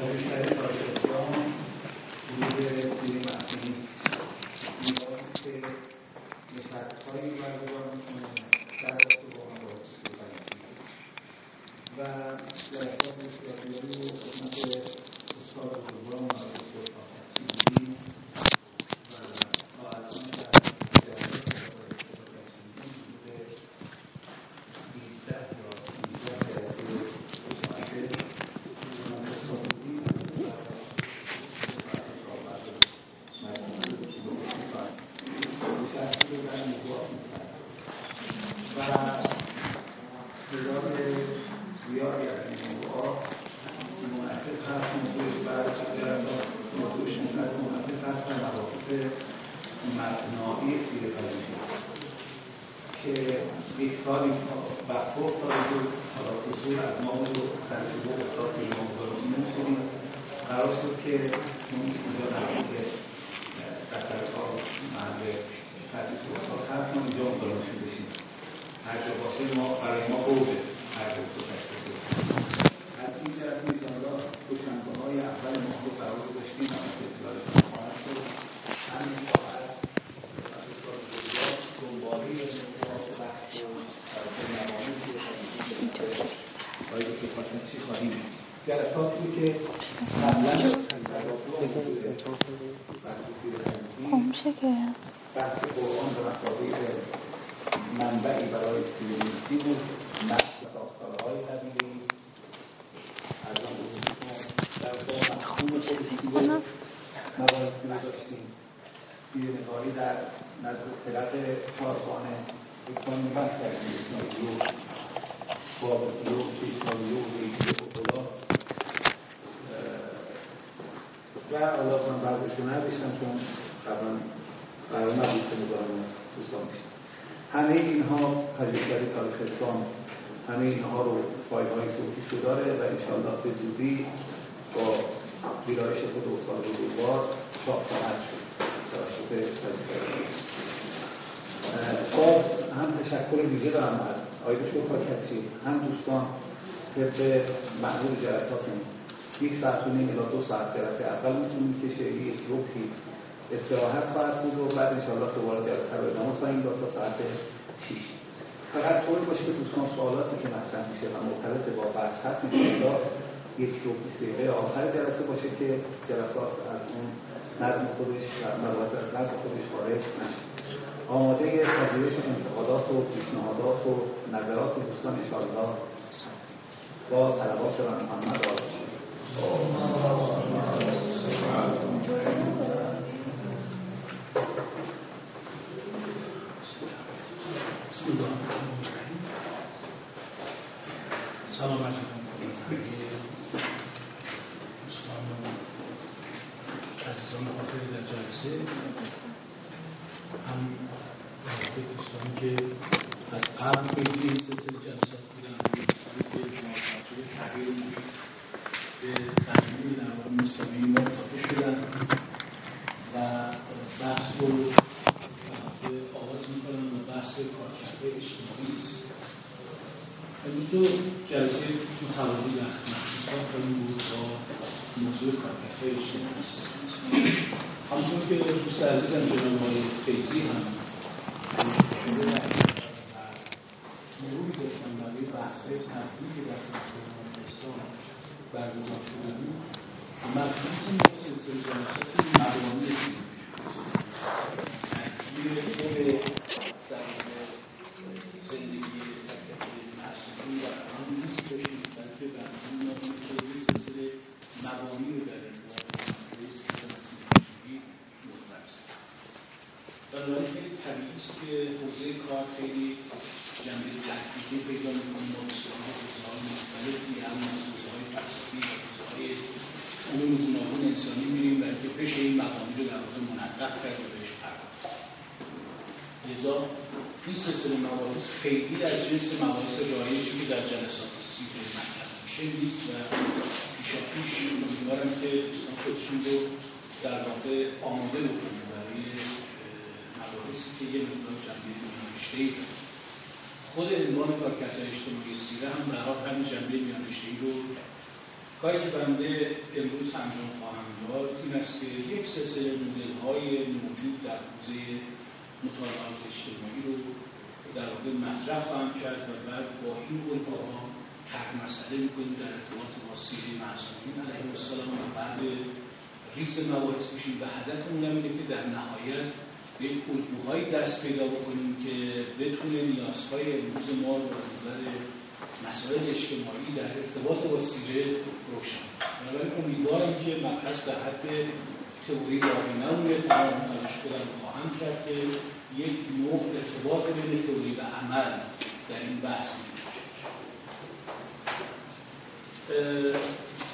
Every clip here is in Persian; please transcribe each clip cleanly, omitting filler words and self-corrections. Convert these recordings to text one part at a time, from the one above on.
پژوهشگر تاریخ اسلام حدود سیری مفهومی می‌باشد که نشست‌هایی برگزار می‌کنه در رابطه با مباحث سوفسطی و جلسات ارتباطی رو خدمت استاد بزرگوار آقای دکتر طاهرچی دیدیم و تا الان در جلسات ارتباطی حدود 18 یا 19 جلسه متعدد و تعداد زیادی از این موضوعات منعطف هست موضوعش و جلسات موضوعش منعطف هست در مباحث مبنایی سیره پژوهشی که یک سال وقت افتاد و حالا اصول از ما بود و تجربه افتاد که این موضوع رو نمی‌کنیم قرار شد که اینجا نبود که در طرف‌ها محل تدریس و اصلاح هست ما اینجا مطالعه بشیم هر جا باشه ما برای ما بوده هر جا تشکیل از این جهت انشاءالله دوشنبه‌های اول ماه رو قرار گذاشتیم و از اطلاعاتتون خواهد شد همین ساعت دنباله موضوعات بحث و طرفه مباحث آقای دکتر طاهرچی خواهیم جلساتی بود که قبلا بحث قرآن و مصادیق منبعی برای سیرنویسی بود نقش و ساختارهای قبیله‌ای از آن در با مفهوم خود مباحثی رو داشتیم سیرنگاری در نزد فرق چهارگانه بکنیم بحث کردیم اسماعیلو بابلیو کیسالیو ریگی فلان و حالا من بعدش رو نداشتم چون قبلا قرار نبود که مزاحم دوستان بشیم همه اینها پژوهشگر تاریخ اسلام همه اینها رو فایل‌های صوتیشو داره و انشاءالله به زودی با ویرایش خود استاد بزرگوار چاپ خواهد شد توسط پژوهشگران. باز هم تشکر ویژه دارم از آقای دکتر طاهرچی هم دوستان طبق معمول جلساتمون 1 ساعت و نیم الی 2 ساعت جلسه اول میتونه میکشه یک ربعی استراحت خواهد بود و بعد انشاءالله دوباره جلسه رو ادامه خواهیم داد تا ساعت 6. فقط طوری باشه که دوستان سوالاتی که مطرح میشه و مرتبط با بحث هست انشاءالله 1 رو 20 دقیقه آخر جلسه باشه که جلسات از اون نظم خودش و مباحث از نظم خودش خارج نشه. آماده پذیرش انتقادات و پیشنهادات و نظرات دوستان انشاءالله با طلبات و محمد آقای سلام عرض می‌کنم دوستان و عزیزان حاضر در جلسه هم دوستانی که از قبل خیلی این سلسله جلسات بودن دوستانی که موافقه تغییر محیط به تغییر نوام اسلامی ما اضافه شدن و بحث رو آغاز می‌کنن و بحث کارکرد اجتماعی است. امروز دو جلسه متوالی مخصوصا کنیم بود با موضوع کارکرد اجتماعی است. همونطور که دوست عزیزم جناب آقای فیضی هم شده در مروری داشتن برای بحث‌های تحلیلی که در سازمان اسلام برگزار شده بود مخصوص این سلسله جلسات مبانی تکلیل خود در زندگی مسئولی و آن نیست باشید بلکه برزن ما این سلسله مبانی رو در این بنابراین خیلی طبیعی است که حوزه کار خیلی جنبه تحقیقی پیدا می‌کنه با بسیاری حوزه‌های مختلفی هم از حوزه‌های فلسفی و حوزه‌های علوم گوناگون انسانی می‌ریم برای که بشه این مقامی رو در واقع منعطف کرد و بهش پرداخت. لذا این سلسله مباحث خیلی از جنس مباحث رایجی که در جلسات سیره مطرح میشه نیست و پیشاپیش امیدوارم که دوستان خودشون رو در واقع آماده بکنید برای مباحثی که یه مقدار جنبه میانرشته‌ای داره. خود عنوان کارکرد اجتماعی سیره هم به هر حال همین جنبه میانرشته‌ای رو کاری که بنده امروز انجام خواهم داد این است که یک سلسله مدل‌های موجود در حوزه مطالعات اجتماعی رو در واقع مطرح خواهم کرد و بعد با این الگوها طرح مسئله می‌کنیم در ارتباط با سیره معصومین علیهم السلام و بعد ریز مباحث میشیم و هدفمون اینه که در نهایت به یک الگوهایی دست پیدا بکنیم که بتونه نیازهای امروز ما رو از نظر مسائل اجتماعی در ارتباط با سیره روشن. بنابراین امیدوارم که مبحث در حد تئوری باقی نمونه. تمام تلاش خودم خواهم کرد که یک نوع ارتباط بین تئوری و عمل در این بحث وجود داشته باشه.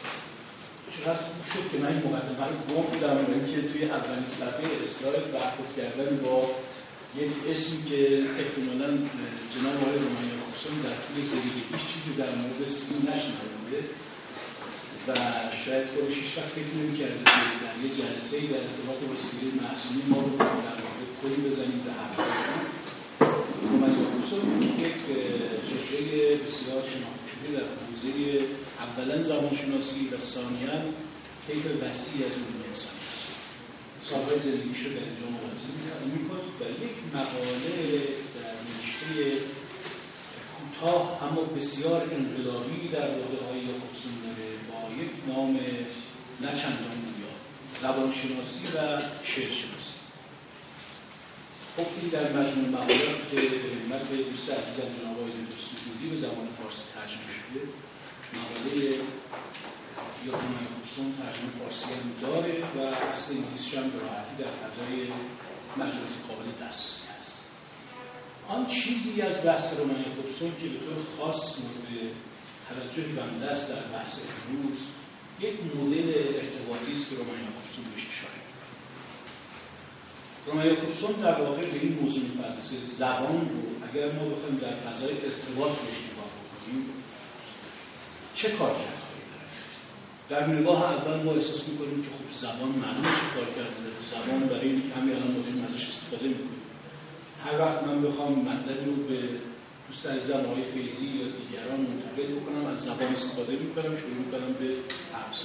چقدر خوب شد که من این مقدمه رو گفتم و اینکه توی اولین صفحه اسلاید برخورد کردن با یک اسمی که احتمالاً جناب آقای رومانی یعقوبسون در طول زندگیش چیزی در مورد سیره نشنیده و شاید خودش هیچ وقت فکر نمی‌کرده که در یک جلسه‌ای در ارتباط با سیره معصومین ما رو در واقع کلی بزنیم به حرف بزنیم. رومانی یعقوبسون یک چهره بسیار شناخته شده در حوزه اولاً زبانشناسی و ثانیاً طیف وسیعی از علوم انسانی است. سالهای زندگیش رو در اینجا ملاحظه می‌کنید و یک مقاله در نوشته کوتاه اما بسیار انقلابی در واقعه‌های یعقوبسون داره با یک نام نه چندان گویا، زبانشناسی و شعرشناسی. خب این در مجموع مقالات که به خدمت دوست عزیزم جناب آقای دکتر سجودی به زبان فارسی ترجمه شده، مقاله رومانی یعقوبسون ترجمه فارسی هم داره و اصل انگلیسیش هم به راحتی در فضای مجلس قابل دسترسی هست. آن چیزی از بحث رومانی یعقوبسون که به طور خاص مورد توجه بنده است در بحث امروز یک مدل ارتباطی است که رومانی یعقوبسون بهش اشاره می‌کنه. رومانی یعقوبسون در واقع به این موضوع می‌پردازه زبان رو اگر ما بخوایم در فضای ارتباط بهش نگاه بکنیم چه کار کرد؟ در نگاه اول ما احساس می‌کنیم که خب زبان معلومه چه کار کرده. زبان برای اینکه همین الان ما داریم ازش استفاده می‌کنیم. هر وقت من بخوام مطلبی رو به دوست عزیزم آقای فیضی یا دیگران منتقل بکنم از زبان استفاده می‌کنم، شروع می‌کنم به حفظ.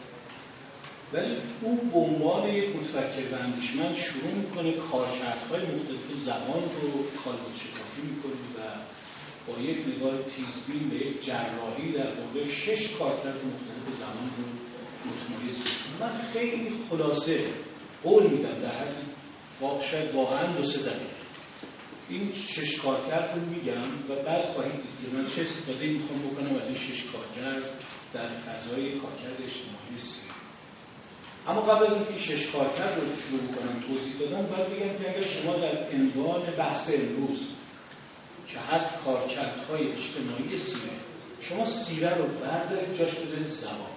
ولی او به عنوان یک متفکر و اندیشمند شروع می‌کنه کارکردهای مختلف زبان رو کالبد شکافی می‌کنه و با یک نگاه تیزبین به یک جراحی در واقع 6 کارکرد مختلف زبان رو متمایز می‌کنه. من خیلی خلاصه قول میدم در حد شاید واقعاً 2-3 دقیقه این 6 کارکرد رو میگم و بعد خواهید دید که من چه استفاده میخوام بکنم از این 6 کارکرد در فضای کارکرد اجتماعی سیره. اما قبل از اینکه 6 کارکرد رو شروع بکنم توضیح دادم باید بگم که اگر شما در عنوان بحث امروز که هست کارکردهای اجتماعی سیره شما سیره رو بردارید جاش بذارید زبان،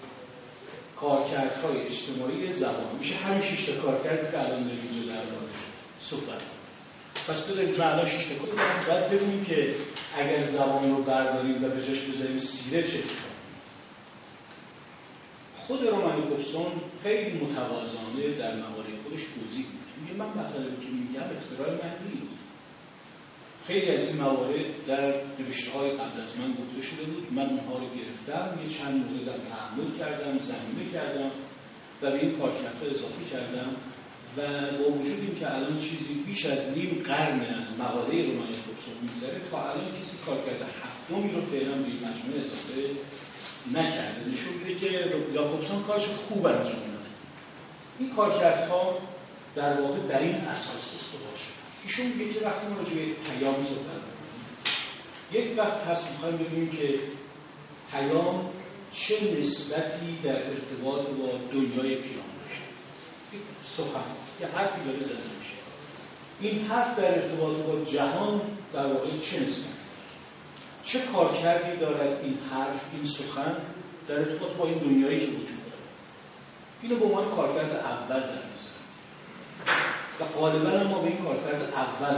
کارکردهای اجتماعی زبان میشه همین 6 تا کارکردی که الان داریم اینجا در موردش صحبت. پس بذارید من الان 6 تا کارکرد باید ببینیم که اگر زبان رو برداریم و به جاش بذاریم سیره چه میشه. خود رومانی یعقوبسون خیلی متواضعانه در مقاله خودش توضیح میده. من مطالبی که میگم اختراع من نیست. خیلی از این موارد در نوشته‌های قبل از من گفته شده بود. من اونها رو گرفتم، یه چند موردم تأمل کردم، ضمیمه کردم و به این کارکردها اضافه کردم و با وجود اینکه الان چیزی بیش از نیم قرن از مقاله رومانی یعقوبسون می‌گذره تا الان کسی کارکرد هفتمی رو فعلا به این مجموعه اضافه نکرده. نشون میده که یعقوبسون کارش خوب انجام داده. این کارکردها در واقع در این اساس استوار شده. ایشون میگه که وقتی ما راجع به پیام صحبت می‌کنیم یک وقت هست می‌خوایم ببینیم که پیام چه نسبتی در ارتباط با دنیای پیام داشته. یک سخن، یک حرفی داره زده میشه. این حرف در ارتباط با جهان در واقع چه نسبتی؟ چه کارکردی دارد این حرف، این سخن در ارتباط با این دنیایی که وجود داره؟ اینو به عنوان کارکرد اول در نظر و غالبا ما به این کارکرد اول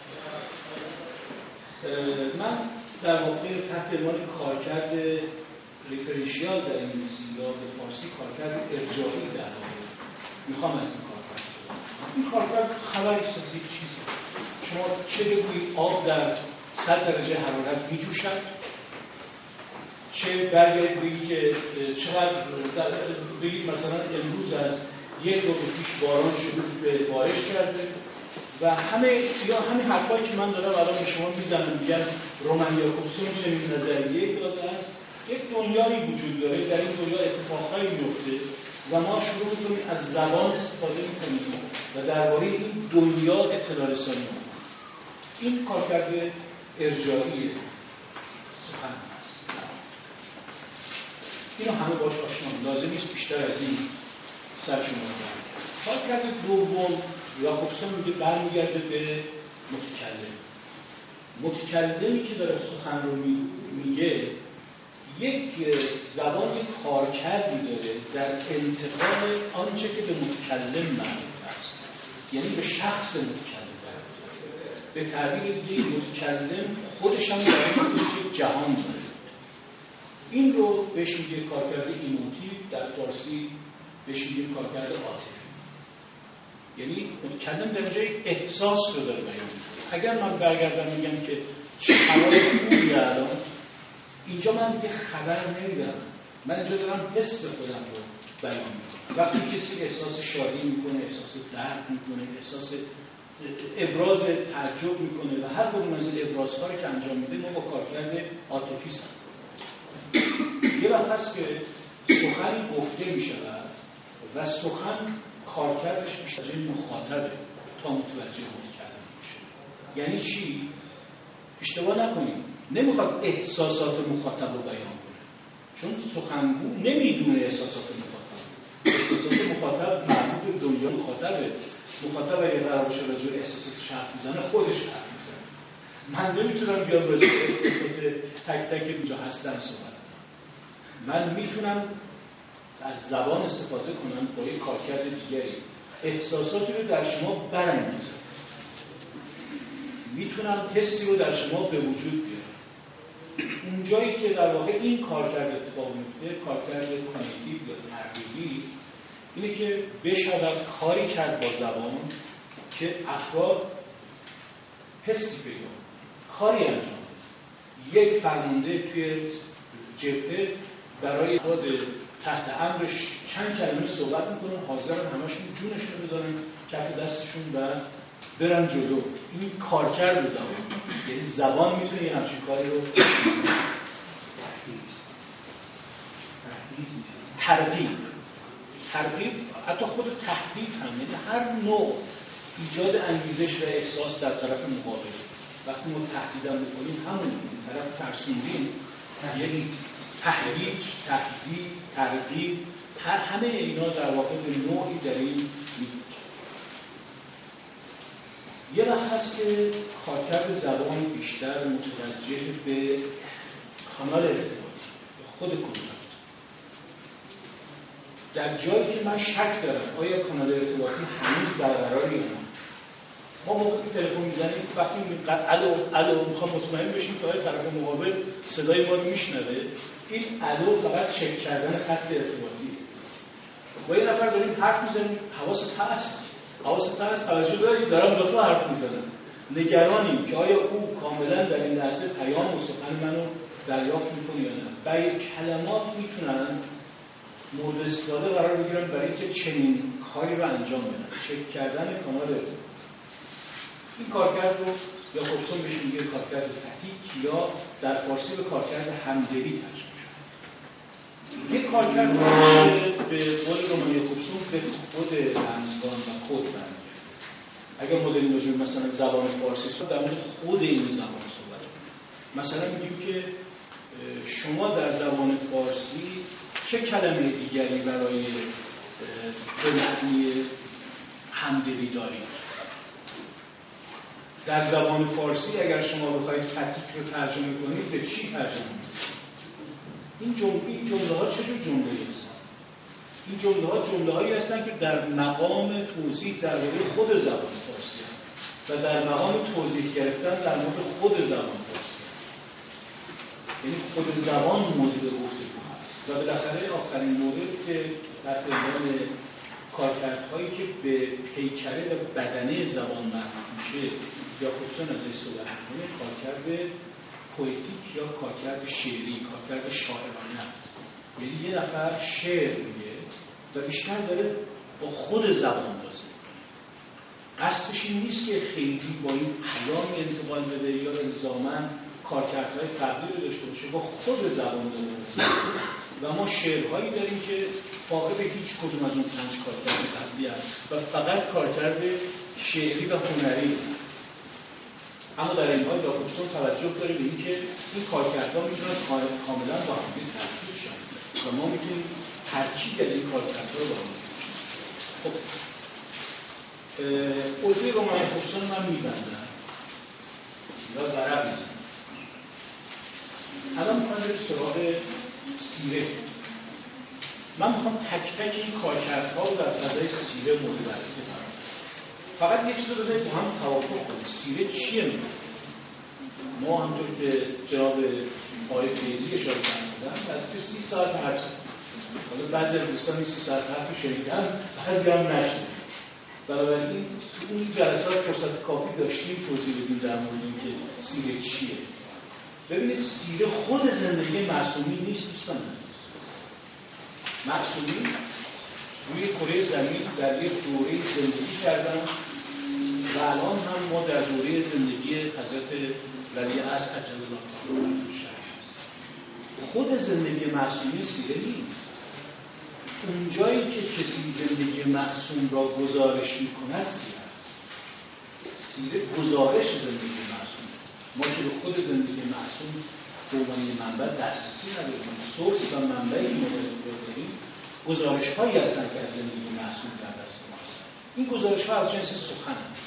من در واقع تحت عنوان کارکرد ریفرنشیال در انگلیسی یا به فارسی کارکرد ارجاعی در واقع میخوام از این کارکرد این کارکرد خبری است از یک چیزی. شما چه بگویید آب در 100 درجه حرارت میجوشد، چه برگردید بگید که چقدر بگید مثلا امروز از 1 دو پیش باران شروع به بارش کرده و همه حرفایی که من دارم الان به شما میزنم میگن رومن یاکوبسون چنین نظریه‌ای داده است. یک دنیایی وجود داره، در این دنیا اتفاقایی میفته و ما شروع می‌کنیم از زبان استفاده می‌کنیم و درباره این دنیا اطلاع رسانی می‌کنیم. این کارکرد ارجاعی سخن است. اینو همه باش آشنان، لازم نیست بیشتر از این سرشون بگیرن. کارکرد دوم یاکوبسون میگه برمیگرده به متکلمی که داره سخن رو میگه یک زبان، یک کارکردی داره در انتقال آنچه که به متکلم مربوط است، یعنی به شخص متکلم. به تعبیر دیگه متکلم خودش هم داره یک جهان داره. این رو بهش میگه کارکرد ایموتیو، در فارسی بهش میگه کارکرد عاطفی. یعنی متکلم در جای احساس رو داره بیان میکنه. اگر من برگردم میگم که چه هوای خوبی الان، اینجا من دیگه خبر نمیدم، من اینجا دارم حس خودم رو بیان میکنم. وقتی کسی احساس شادی میکنه، احساس درد میکنه، احساس ابراز تعجب میکنه و هر کدوم از این ابرازها که انجام میده ما با کارکرد عاطفی سر یه وقت هست که سخنی گفته میشود و سخن کارکردش بیشتر مخاطبه تا متوجه متکلم میشه. یعنی چی؟ اشتباه نکنیم، نمیخواد احساسات مخاطب رو بیان کنه، چون سخنگو نمیدونه احساسات مخاطب مربوط به دنیا مخاطبه. مخاطب اگه قرار باشه راجع به احساساتش حرف میزنه، خودش حرف میزنه. من نمیتونم بیام راجع به احساسات تک تک اینجا هستن صحبت کنم. من میتونم از زبان استفاده کنم با یک کارکرد دیگری، احساساتی رو در شما برانگیزم، میتونم حسی رو در شما به وجود بیارم. اون جایی که در واقع این کارکرد اتفاق میفته، کارکرد کانیتیو یا ترغیبی، اینه که بشود کاری کرد با زبان که افراد حسی پیدا کاری انجام بده. یک فرمانده توی جبهه برای افراد تحت امرش چند کلمه صحبت میکنن، حاضرن همشون جونشون رو بذارن کف دستشون و برن جلو. این کارکرد زبان، یعنی زبان میتونه یه همچین کاری رو ترغیب، حتی خود تهدید هم، یعنی هر نوع ایجاد انگیزش و احساس در طرف مقابل. وقتی ما تهدیدم بکنیم همون طرف ترسوندیم، یعنی ترغیب، همه اینا در واقع به نوعی در این میگوید. یه وقت هست که کارکرد زبان بیشتر متوجه به کانال ارتباطی، به خود کنتاکت. در جایی که من شک دارم آیا کانال ارتباطی هنوز برقراره یا نه. ما موقعی که تلفن میزنیم وقتی الو میخوام مطمئن بشیم که آیا طرف مقابل صدای ما رو میشنوه، این الو فقط چک کردن خط ارتباطی. با یه نفر داریم حرف میزنیم، حواست هست، توجه دارید دارم با تو حرف میزنم، نگرانیم که آیا او کاملا در این لحظه پیام و سخن منو دریافت میکنه یا نه. برای کلمات میتونن مورد استفاده قرار بگیرن برای اینکه چنین کاری رو انجام بدن، چک کردن کانال ارتباطی. این کارکرد رو یاکوبسون بهش میگه کارکرد فتیک، یا در فارسی به کارکرد همدلی ترجمه شده. یک کارکرد به قول رومن یاکوبسون به خود رمزگان و کد برمیگرده. اگر مدلی راجع مثلا زبان فارسی صحبت در مورد خود این زبان صحبت کنیم، مثلا میگیم که شما در زبان فارسی چه کلمه دیگری برای به معنی همدلی دارید؟ در زبان فارسی اگر شما بخواید فتیک رو ترجمه کنید به چی ترجمه کنید؟ این جمله ها چجور جمله‌ای هستند؟ این جمله هایی هستند که در مقام توضیح درباره خود زبان فارسی هستند و در مقام توضیح گرفتن در مورد خود زبان فارسی هستند. یعنی خود زبان موضوع گفتگو هست. و بالاخره آخرین مورد که در عنوان کارکردهایی که به پیکره و بدنه زبان مربوط میشه یاکوبسون ازش صحبت می‌کنه، کارکرد پویتیک یا کارکرد شعری، کارکرد شاعرانه است. یعنی یه نفر شعر میگه و بیشتر داره با خود زبان بازی میکنه. قصدش این نیست که خیلی با این پیامی انتقال بده یا الزاماً کارکردهای فردی رو داشته باشه، با خود زبان داره بازی میکنه. و ما شعرهایی داریم که فاقد هیچ کدوم از اون 5 کارکرد قبلی هست و فقط کارکرد شعری و هنری هست. اما در این حال جاکوبسون توجه داره به این که این کارکردها میتونن کاملا با هم ترکیب شن و ما میتونیم ترکیب از این کارکردها رو با هم خب الگوی رومان جاکوبسون من میبندم یا ضرب نیست. الان میخوام بریم سراغ سیره. من میخوام تک تک این کارکردها رو در فضای سیره مورد بررسی کنم. فقط یک چیز رو بذارید با هم توافق کنیم. سیره چیه میگه؟ ما همونطور که جناب آقای فیضی اشاره کردن از 30 ساعت حرف زدیم. حالا بعضی از دوستان 30 ساعت حرف شنیدن، بعضی هم نشنیدن. بنابراین تو اون جلسات فرصت کافی داشتیم توضیح بدیم در مورد اینکه سیره چیه. ببینید سیره خود زندگی معصومی نیست دوستان. معصومی روی کره زمین در یک دوره زندگی کردن و الان هم ما در دوره زندگی حضرت ولی عصر عجل الله تعالی شریف هست. خود زندگی معصومی سیره نیست. اون جایی که کسی زندگی معصوم را گزارش می‌کند سیره است. سیره گزارش زندگی معصوم. ما که به خود زندگی معصوم به عنوان منبع دسترسی نداریم. سورس و منبعی ما داریم گزارش‌هایی هستن که از زندگی معصوم در دست ماست. این گزارش‌ها از جنس سخن هستند.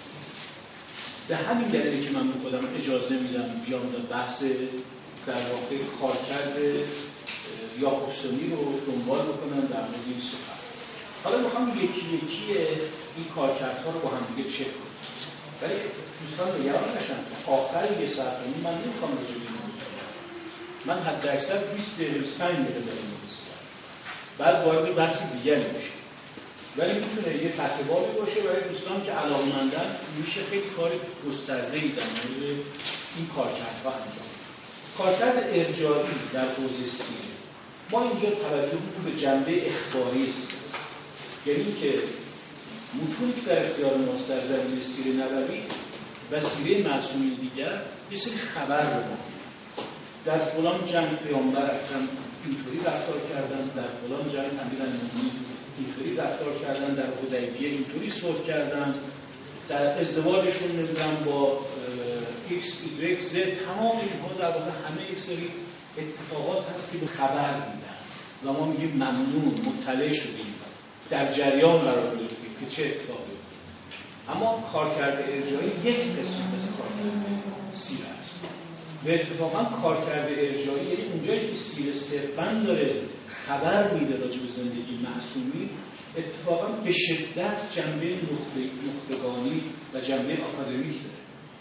به همین دلیلی که من به خودم اجازه میدم بیام و بحث در واقع کارکرد یاکوبسونی رو دنبال بکنم در مورد این سخن. حالا میخوام یکی یکی این کارکردها رو با هم دیگه چک کنم. ولی دوستان نگران نشن. آخر یه ساعت من نمیخوام راجع به این موضوع من حد اکثر 20 دقیقه 25 دقیقه دارم می‌گذارم. بعد وارد بحث دیگری بشه. ولی میتونه یه تطبیقی باشه برای دوستان که علاقه‌مندن. میشه خیلی کار گسترده‌ای در مورد این کارکردها انجام بده. کارکرد ارجاعی در حوزه سیره. ما اینجا توجه به جنبه اخباری سیره است. یعنی که متونی که در اختیار ماست در زمینه سیره نبوی و سیره معصومین دیگر یه سری خبر رو در فلان جنگ پیامبر اکرم اینطوری رفتار کردن، در فلان جنگ امیرالمومنین اینطوری رفتار کردن، در حدیبیه اینطوری صلح کردن، در ازدواجشون نمیدونم با ایکس ایگرگ زد، تمام اینها در واقع همه یک سری اتفاقات هست که به خبر میدن و ما میگیم ممنون مطلع شدیم در جریان قرار گرفتیم که چه اتفاقی افتاد. اما کارکرد ارجاعی یک قسمت از کارکرد سیره است. و اتفاقا کارکرد ارجاعی یعنی اونجایی که سیره صرفاً داره خبر میده راجع به زندگی معصومی، اتفاقا به شدت جنبه نخبگانی و جنبه آکادمیک داره.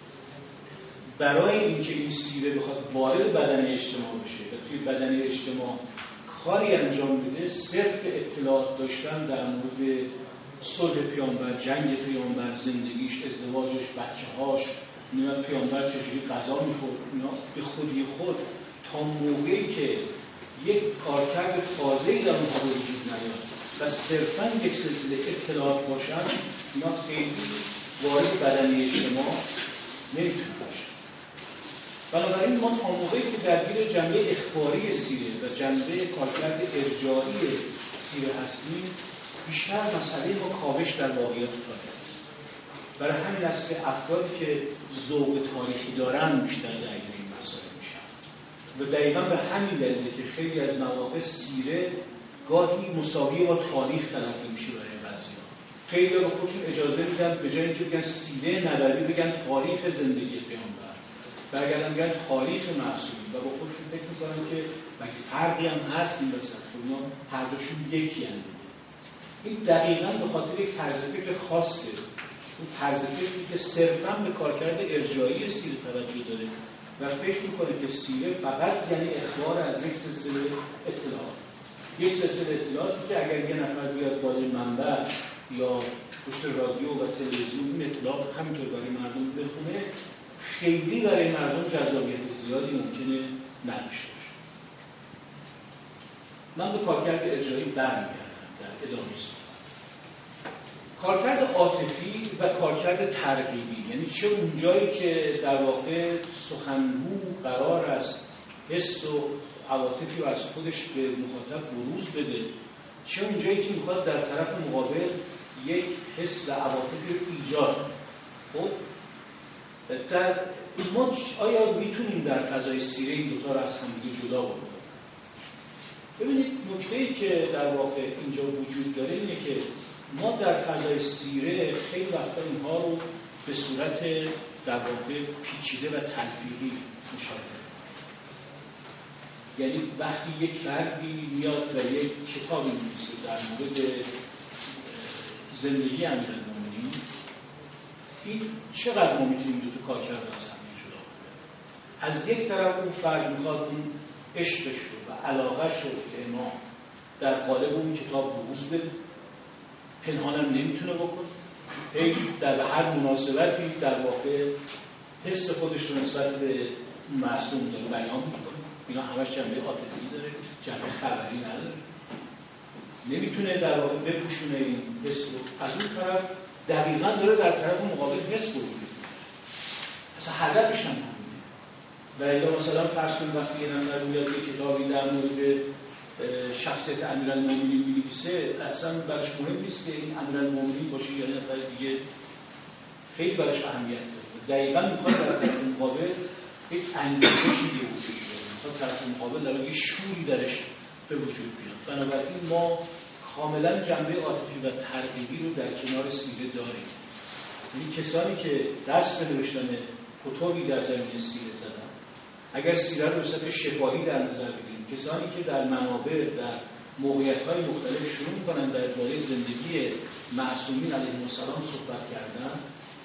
برای اینکه این سیره بخواد وارد بدن اجتماع بشه و توی بدن اجتماع کاری انجام بده، صرف اطلاعات داشتن در مورد صلح پیامبر، جنگ پیامبر، زندگیش، ازدواجش، بچه‌هاش، نمیدونم پیامبر چجوری غذا می‌خورد، اینا به خودی خود تا موقعی که یک کارکرد تازه‌ای در اونها وجود نیاد و صرفاً یک سلسله اطلاعات باشن، اینا خیلی وارد بدن اجتماع نمیتونه باشه. بنابراین ما تا موقعی که درگیر جنبه اخباری سیره و جنبه کارکرد ارجاعی سیره هستیم، بیشتر مسئله ما کاوش در واقعیت تاریخ است. برای همین است که افرادی که ذوق تاریخی دارن بیشتر درگیر این مسائل میشن و دقیقاً به همین دلیله که خیلی از مواقع سیره گاهی مساوی با تاریخ تلقی میشه برای بعضی‌ها. خیلی به خودشون اجازه میدن به جای اینکه بگن سیره نبوی بگن تاریخ زندگی پیامبر، برگردن بگن تاریخ معصومی و با خودشون فکر میکنن که مگه فرقی هم هست این وسط، اونا هر دوشون یکی هستند. این دقیقاً به خاطر یک طرز فکر خاصه، اون طرز فکری که صرفاً به کارکرد ارجاعی سیره توجه داره و فکر میکنه که سیره فقط یعنی اخبار از یک سلسله اطلاعات، یک سلسله اطلاعاتی که اگر یه نفر بیاد بالای منبع یا پشت رادیو و تلویزیون این اطلاعات همینطور برای مردم بخونه خیلی برای مردم جذابیت زیادی ممکنه نداشته باشه. من به کارکرد اجرایی برمیگردم در ادامه صحبت. کارکرد عاطفی و کارکرد ترغیبی، یعنی چه اونجایی که در واقع سخنگو قرار است حس و عواطفی رو از خودش به مخاطب بروز بده، چه اونجایی که میخواد در طرف مقابل یک حس و عواطفی رو ایجاد کنه. خب در ما آیا میتونیم در فضای سیره این دوتا رو از هم دیگه جدا بکنیم؟ ببینید نکته‌ای که در واقع اینجا وجود داره اینه که ما در فضای سیره خیلی وقتا اینها رو به صورت در واقع پیچیده و تلفیقی مشاهده. یعنی وقتی یک فردی میاد و یک کتابی می‌نویسه در مورد زندگی امیرالمومنین، این چقدر ما میتونیم دو تا کارکرد از هم جدا کنیم؟ از یک طرف اون فرد میخواد اون عشقش رو و علاقه‌ش رو که امام در قالب اون کتاب بروز بده، پنهانم نمیتونه بکنه، در هر مناسبتی در واقع حس خودش رو نسبت به معصوم داره بیان میکنه. اینا همش جنبه عاطفی داره، جنبه خبری نداره، نمیتونه در واقع بپوشونه این حس رو. از اون طرف دقیقاً داره در طرف مقابل حس بروز میده، اصلا هدفش هم همینه. و الا مثلا فرض کنید وقتی یه نفر میاد یه کتابی در مورد شخصیت امیرالمومنین می‌نویسه، اصلا براش مهم نیست که این امیرالمومنین باشه یا نفر دیگه، خیلی براش اهمیت داره. دقیقاً میخواد در طرف مقابل یک انگیزشی به وجود بیاره، میخواد طرف مقابل در یک شوری درش به وجود بیاد. بنابراین ما کاملا جنبه عاطفی و ترغیبی رو در کنار سیره داریم. یعنی کسانی که دست به نوشتن کتابی در زمینه سیره زدن، اگر سیره رو به صورت شفاهی در نظر بگیریم، کسانی که در منابع در موقعیت‌های مختلف شروع می‌کنن درباره زندگی معصومین علیهم السلام صحبت کردن،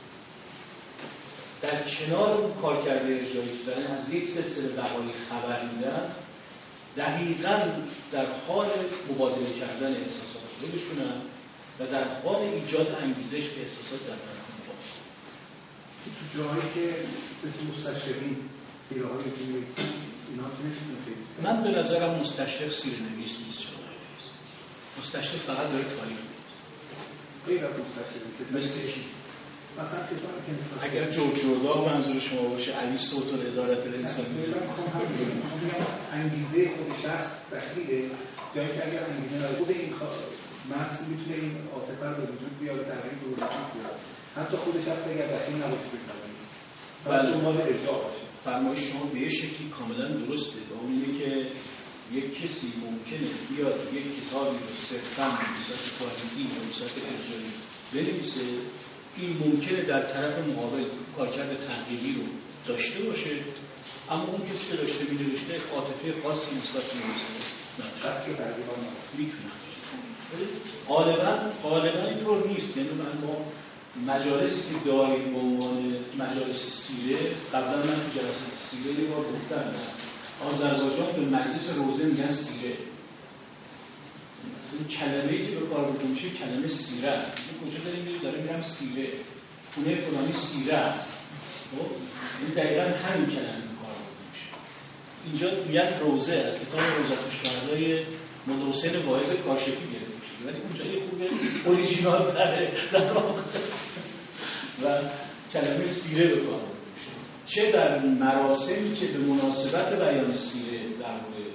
در کنار اون کارکرد اجرایی که دارن از یک سلسله دقایق خبر میدن، دقیقاً در حال مبادله کردن احساسات خودشونن و در حال ایجاد انگیزش به احساسات در طرف مقابل. تو جایی که مثل مستشرقین سیره‌های نویسن اینا نمی‌تونه. من به نظرم مستشرق سیره‌نویس نیست. مستشرق فقط داره تاریخ می‌نویسه. غیر از مستشرقین مثل کی؟ مثلا کسانی که اگر جورجوردا منظور شما باشه، علی صوت و ادارت الانسانی، انگیزه خود شخص دخیله، جایی که اگر انگیزه خود این متن میتونه این عاطفه رو به وجود بیاره، تغییر به وجود بیاره، حتی خود شخص اگر دخیل نباشه بکنه بله، دنبال ارجاع باشه. فرمایش شما به یه شکلی کاملا درسته. و اون اینه که یک کسی ممکنه بیاد یک کتابی رو صرفاً به صورت تاریخی یا به صورت ارجاعی بنویسه، این ممکنه در طرف مقابل کارکرد تنقیدی رو داشته باشه، اما اون کسی که داشته می‌نوشته عاطفه خاصی نسبت به مسئله نداره. میتونه غالباً اینطور نیست. یعنی ما مجالسی که داریم به عنوان مجالس سیره، قبلا من تو جلسه سیره یه بار گفتم آذربایجان به مجلس روزه میگن سیره. این کلمه‌ای که به کار برده میشه کلمه سیره است. این کجا داریم میریم؟ داریم میرم سیره، خونه فلانی سیره است. این دقیقاً همین کلمه به کار برده میشه. اینجا میگن روزه از کتاب روزه الشهدای مولا حسین واعظ کاشفی گرفته میشه، ولی اونجا یه خوبه اوریجینال داره در واقع و کلمه سیره به کار برده میشه. چه در مراسمی که به مناسبت بیان سیره در مورد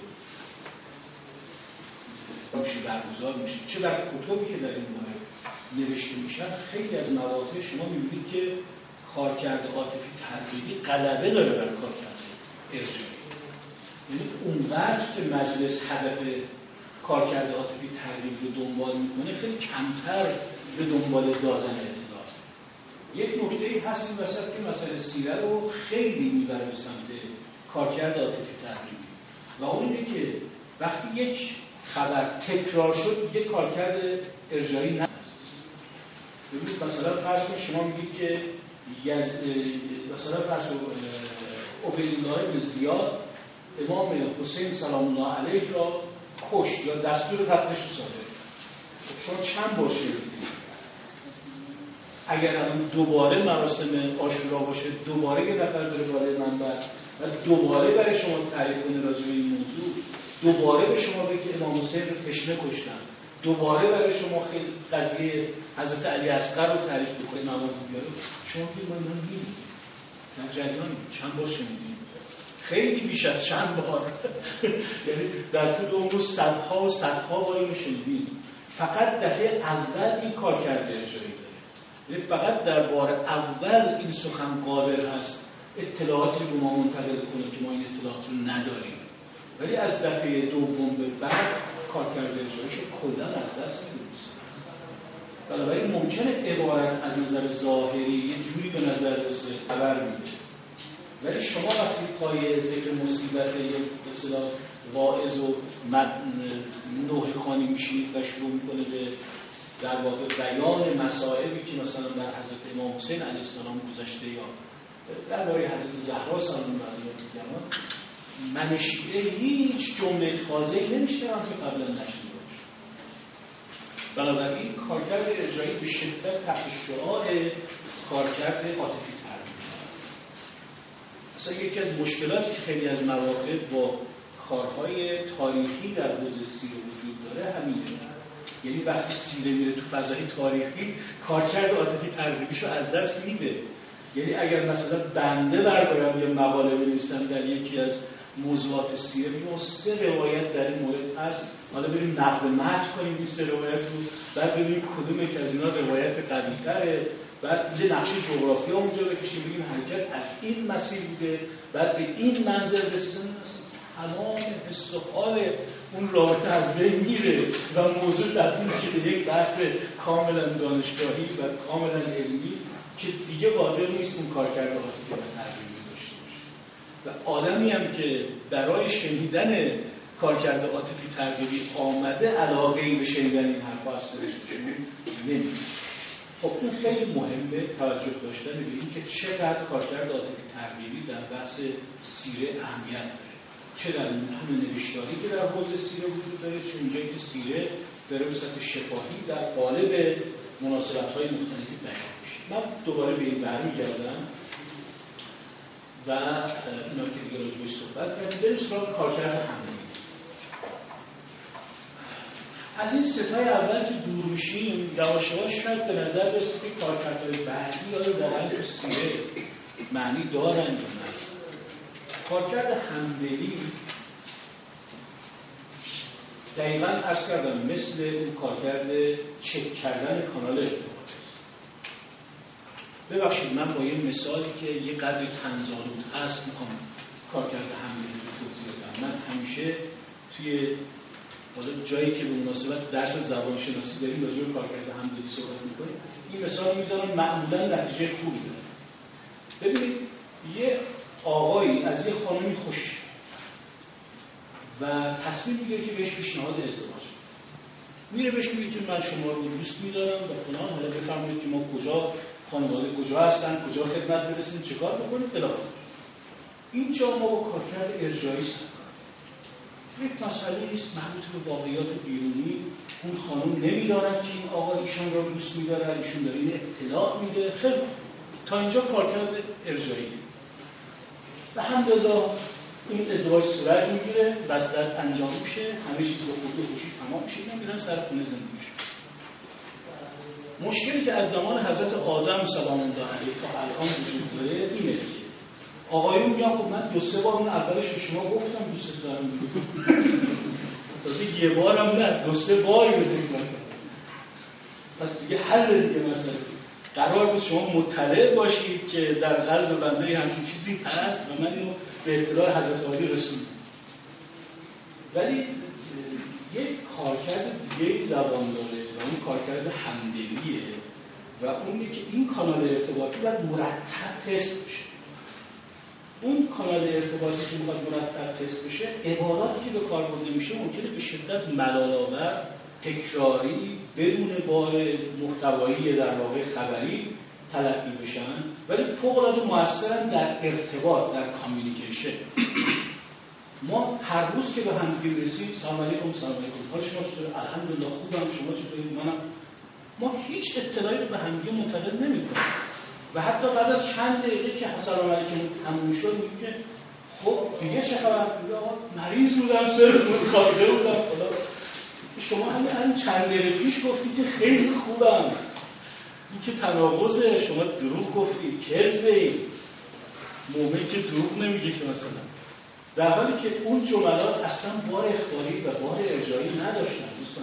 میشه برگزار میشه، چه در کتابی که در این مورد نوشته میشن، خیلی از مواقع شما میبینید که کارکرد عاطفی ترغیبی غلبه داره بر کارکرد ارجاعی. یعنی اونقدر که مجلس هدف کارکرد عاطفی ترغیبی رو دنبال میکنه، خیلی کمتر به دنبال دادن اطلاع. یک نکته‌ای هست این وسط که مسئله سیره رو خیلی میبره به سمت کارکرد عاطفی ترغیبی، و اون اینه که وقتی یک خبر تکرار شد یک کارکرد ارجاعی نداره. ببینید مثلا فرض کنید شما میگید که مثلا فرض کنید عبیدالله بن زیاد امام حسین سلام الله علیه را کشت یا دستور قتلش رو صادر کرد. شما چند بار شنیدید؟ اگر الان دوباره مراسم عاشورا باشه، دوباره یه نفر بره بالای منبر و دوباره برای شما تعریف کنه راجع به این موضوع، دوباره به شما بگه امام حسین رو تشنه کشتن، دوباره برای شما خیلی قضیه حضرت علی اصغر رو تعریف بکنه، مواد بیاره، شما بگید من می‌بینید در جریان چند بار شنیدیم، خیلی بیش از چند بار یعنی در طول عمر صدها و صدها بار اینو شنیدیم. فقط دفعه اول این کار کرده اجرایی داره، یعنی فقط در بار اول این سخن قادر هست اطلاعاتی رو ما منتقل کنه که ما این اطلاعات رو نداریم، ولی از دفعه دوم به بعد کارکرد اجرایش کلا از دست می‌دیم. بنابراین ممکنه عبارت از نظر ظاهری یه جوری به نظر برسه خبر میده، ولی شما وقتی پای ذکر مصیبت یا به اصطلاح واعظ و نوح خوانی میشید و شروع میکنه به در واقع بیان مسائلی که مثلا در حضرت امام حسین علیه السلام گذشته یا درباره حضرت زهرا سلام الله علیها من شیعه هیچ جمله تازه‌ای نمیشنوم که قبلا نشنیده باشه. بنابراین کارکرد اجرایی به شدت تحت شعار کارکرد عاطفی تر میشه. مثلا یکی از مشکلاتی که خیلی از مواقع با کارهای تاریخی در حوزه سیره وجود داره همینه. یعنی وقتی سیره میره تو فضای تاریخی کارکرد عاطفی ترغیبیشو از دست میده. یعنی اگر مثلا بنده بردارم یه مقاله بنویسم در یکی از موضوعات سیره میگم 3 روایت در این مورد هست، حالا بریم نقد متن کنیم این 3 روایت رو، بعد ببینیم کدوم یک از اینا روایت قوی‌تره، بعد یه نقشه جغرافی اونجا بکشیم بگیم حرکت از این مسیر بوده، بعد به این منظر رسیدن تمام حس و حال اون رابطه از بین میره و موضوع تبدیل میشه به یک بحث کاملا دانشگاهی و کاملا علمی که دیگه قادر نیست اون کارکرد عاطفی و ترغیبی داشته باشه. و آدمی هم که برای شنیدن کارکرد عاطفی ترغیبی آمده علاقه‌ای به شنیدن این حرفا از خودش نمی‌کنه. خب این خیلی مهمه توجه داشتن به این که چقدر کارکرد عاطفی ترغیبی در بحث سیره اهمیت داره، چه در متون نوشتاری که در حوزه سیره وجود داره، چه اونجایی که سیره به صورت شفاهی در قالب مناسبت‌های مختلفی بیان میشه. من دوباره به این برمیگردم و اینا که دیگه راجع بهش صحبت کردیم. بریم سراغ کارکرد حملی. از این ستای اول که دور میشیم یواش یواش شاید به نظر برسه که کارکردهای بعدی آیا واقعا تو سیره معنی دارن یا نه. کارکرد همدلی دقیقاً عرض کردم مثل اون کارکرد چک کردن کانال ارتباط. ببخشید من با یه مثالی که یه قدر طنزآلود هست میخوام کارکرد همدلی رو توضیح بدم. من همیشه توی جایی که به مناسبت درس زبانشناسی داریم راجع به کارکرد همدلی صحبت می‌کنیم این مثال میذارم، معمولاً نتیجه خوبی داره. ببینید یه آقایی از یه خانمی خوش و تصمیم میگیره که بهش پیشنهاد ازدواج میره، بهش میگه که من شما رو دوست می‌دارم و فلان، حالا بفرمایید که ما کجا خانواده کجا هستن، کجا خدمت برسیم، چه کار بکنید فلان. اینجا ما با کارکرد ارجاعی یک مسئله نیست مربوط به واقعیات بیرونی. اون خانم نمی‌دارن که این آقا ایشون رو دوست می‌داره، ایشون داره این اطلاع میده. خیلی تا اینجا کارکرد ارجاعی و الحمدلله این ازدواج صورت میگیره، بستر انجام میشه، همه چیز با خود و خوشی تمام میشه، اینا میرن سر خونه زندگی میشه. مشکلی که از زمان حضرت آدم سلام الله علیه تا الان وجود داره اینه. آقایون میگن خب من 2-3 بار اون اولش به شما گفتم دوست دارم، تازه یه بارم نه 2-3 باری رو تکرار کردم، پس دیگه حل دیگه مسئله. قرار بود شما مطلع باشید که در قلب بنده همچین چیزی هست و من اینو به اطلاع حضرت عالی رسوندم. ولی یک کارکرد دیگه زبان داره و اون کارکرد همدلیه و اونه که این کانال ارتباطی باید مرتب تست بشه. اون کانال ارتباطی که میخواد مرتب تست بشه، عباراتی که به کار برده میشه ممکنه به شدت ملال‌آور، تکراری، بدون بار محتوایی در واقع خبری تلقی بشن، ولی فوق‌العاده مؤثرن در ارتباط، در کامیونیکیشن. ما هر روز که به هم میرسیم سلام علیکم، سلام علیکم، حال شما چطوره؟ الحمدلله خوبم، شما چطورید؟ منم ما هیچ اطلاعی رو به همدیگه منتقل نمی‌کنیم و حتی بعد از چند دقیقه که سلام علیکم تموم شد میگه خب دیگه چه خبر؟ مریض بودم، سرم خوابیده بودم فلان. شما همین چند دقیقه پیش گفتید که خیلی خوبم. این که تناقضه، شما دروغ گفتید، کذبه. مومن که دروغ نمیگه که مثلا، در حالی که اون جملات اصلا بار اخباری و بار ارجاعی نداشتن دوستان.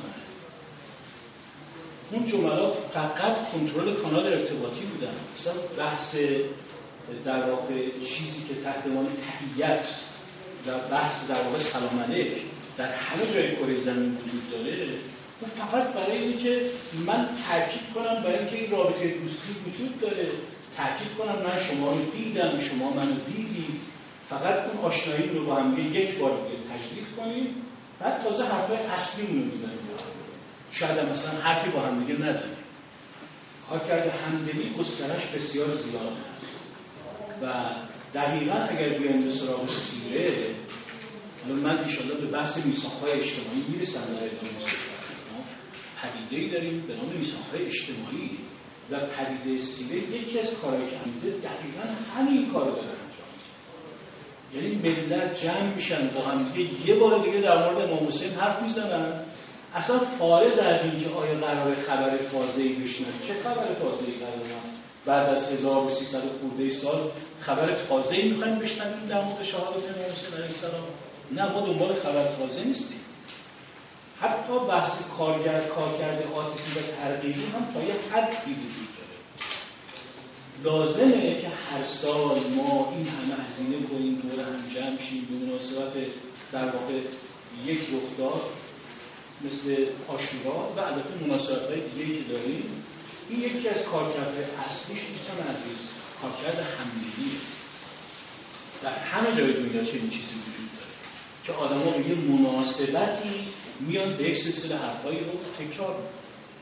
اون جملات فقط کنترل کانال ارتباطی بودن. مثلا بحث در واقع چیزی که تحت عنوان تحیت و بحث در واقع سلام علیک در همه جای کره زمین وجود داره، اون فقط برای اینه که من تاکید کنم برای اینکه این رابطه دوستی وجود داره، تاکید کنم من شما رو دیدم، شما منو دیدید، فقط اون آشنایی رو با هم یک بار دیگه تجدید کنیم، بعد تازه حرفای اصلی رو میزنیم. شاید مثلا حرفی با هم دیگه نزنیم. کارکرد همدلی گسترش بسیار زیاد هست و دقیقاً اگر بیایم به سراغ سیره، حالا من انشاءالله به بحث میثاق‌های اجتماعی میرسم در ادامه صحبت. ما پدیده‌ای داریم به نام میثاق‌های اجتماعی و پدیده سیره یکی از کارهایی که انجام دقیقاً همین کارو داره انجام میده. یعنی ملت جمع میشن با هم دیگه یه بار دیگه در مورد امام حسین حرف میزنن، اصلا فارغ از اینکه آیا قرار خبر تازه‌ای بشنویم، چه خبر تازه‌ای قراره بعد از 1300 خورده سال خبر تازه‌ای می‌خوایم بشنویم در مورد شهادت امام حسین علیه السلام؟ نه، ما دنبال خبر تازه نیستیم. حتی بحث کارکرد عاطفی و ترغیبی هم تا یه حدی وجود داره. لازمه که هر سال ما این همه هزینه کنیم، دور هم جمع شیم به مناسبت در واقع یک رخداد مثل عاشورا و البته مناسبت‌های دیگه‌ای که داریم. این یکی از کارکردهای اصلیش دوستان عزیز کارکرد همدلیه. در همه جای دنیا چنین چیزی وجود داره که آدم‌ها به یه مناسبتی میان به یک سلسله حرفایی رو تکرار می‌کنن.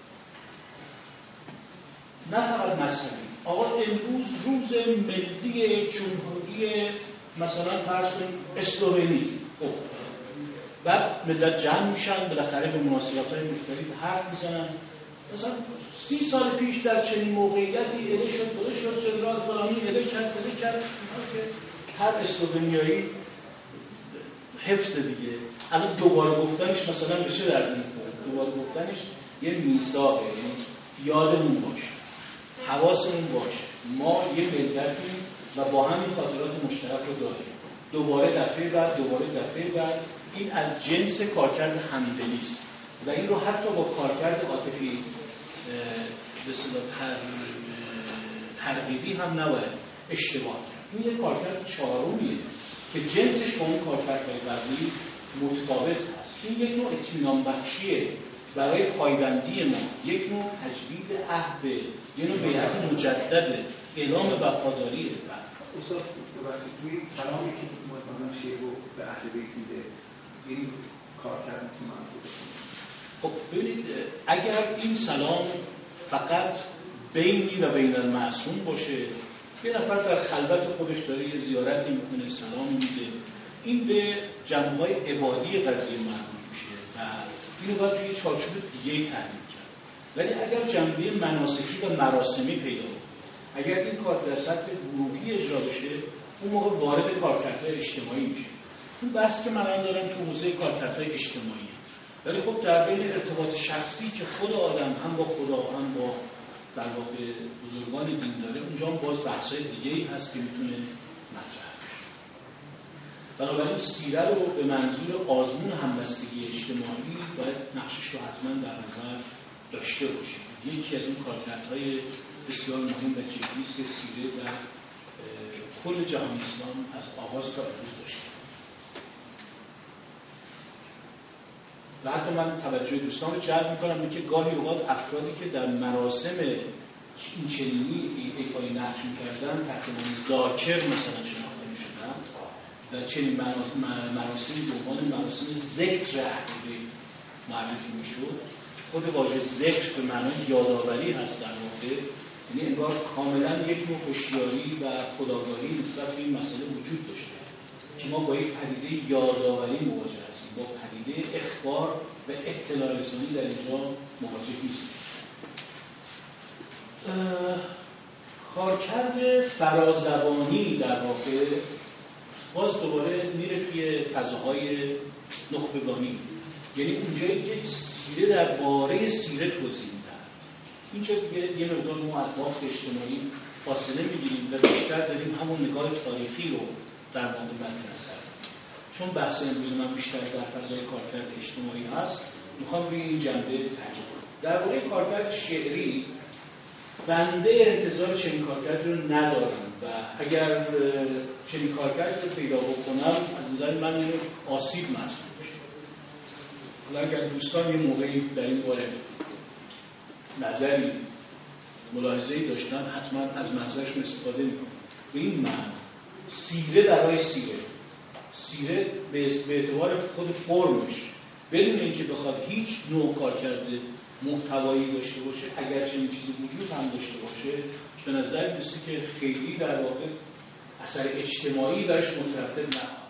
نه فقط مذهبی. آقا امروز روز ملی جمهوری مثلا فرض کنیم اسلوونی، خب بعد ملت جمع میشن بالاخره به مناسبت‌های مختلف حرف میزنن. مثلا 30 سال پیش در چنین موقعیتی اله شد جنرال فلانی اله کرد که هر اسلوونیایی حفظ دیگه. الان دوباره گفتنش مثلا به چه درد می‌خوره؟ دوباره گفتنش یه میثاقه، یعنی یادمون باشه، حواسمون باشه ما یه ملتیم و با همین خاطرات مشترک رو داریم. دوباره دفعه بعد این از جنس کارکرد همدلی است و این رو حتی با کارکرد عاطفی به اصطلاح ترغیبی هم نباید اشتباه کرد. این یک کارکرد چهارمیه که جنسش با اون کارکردهای قبلی متفاوت هست. این یک نوع اطمینان بخشیه برای پایبندی ما، یک نوع تجدید عهد، یک نوع بیعت مجدد، اعلام وفاداری. استاد ببخشید توی سلامی که مثلا شیخ رو به اهل بیت میده این کارکرد که منظور خب ببینید اگر این سلام فقط بینی و بین المعصوم باشه، یه نفر در خلوت خودش داره یه زیارتی میکنه، سلام میده، این به جنبه‌های عبادی قضیه مربوط میشه و اینو باید توی چارچوب دیگه‌ای تحلیل کرد. ولی اگر جنبه مناسکی و مراسمی پیدا کنه، اگر این کار در سطح گروهی اجرا بشه، اون موقع وارد کارکردهای اجتماعی میشه. اون بحث که من دارم تو حوزه کارکردهای اجتماعی، ولی خب در بین ارتباط شخصی که خود آدم هم با خدا هم با در واقع بزرگان دین داره، اونجا هم باز بحث‌های دیگه‌ای هست که میتونه مطرح بشه. بنابراین سیره رو به منظور آزمون همبستگی اجتماعی باید نقشش رو حتما در نظر داشته باشیم. یکی از اون کارکردهای بسیار مهم و جدی است که سیره در کل جهان اسلام از آغاز تا امروز داشته. و حتی من توجه دوستان رو جلب میکنم که گاهی اوقات افرادی که در مراسم این چنینی ایفای نقش میکردن تحت عنوان ذاکر مثلا شناخته میشدن و چنین مراسمی به عنوان مراسم ذکر اهل معرفی میشد. خود واژه ذکر به معنای یادآوری هست در واقع، یعنی انگار کاملا یک نوع هوشیاری و خودآگاهی نسبت به این مسئله وجود داشته که ما با یک پدیده یادآوری مواجه هستیم، با پدیده اخبار و اطلاع رسانی در اینجا مواجه نیستیم. فرازبانی در واقع باز دوباره میره توی فضاهای نخبگانی، یعنی اونجایی که سیره درباره سیره توضیح میدن. اینجا دیگه یه مقدار ما از بافت اجتماعی فاصله میگیریم و بیشتر داریم همون نگاه تاریخی رو در مورد متن اثر. چون بحث امروز من بیشتر در فضای کارکرد اجتماعی هست، میخوام روی این جنبه تاکید کنم. درباره کارکرد شعری بنده انتظار چنین کارکرد رو ندارم و اگر چنین کارکرد رو پیدا بکنم از نظر من اینو آسیب محسوب میشه. حالا اگر دوستان یه موقعی در این باره نظری ملاحظه‌ای داشتن حتما از محضرشون استفاده میکنم. به این معنی سیره درای سیره به اعتبار خود فرمش بدون اینکه بخواد هیچ نوع کارکرد محتوایی داشته باشه، اگر چنین چیزی وجود هم داشته باشه، به نظر میسه که خیلی در واقع اثر اجتماعی برش مترتب نخواهد.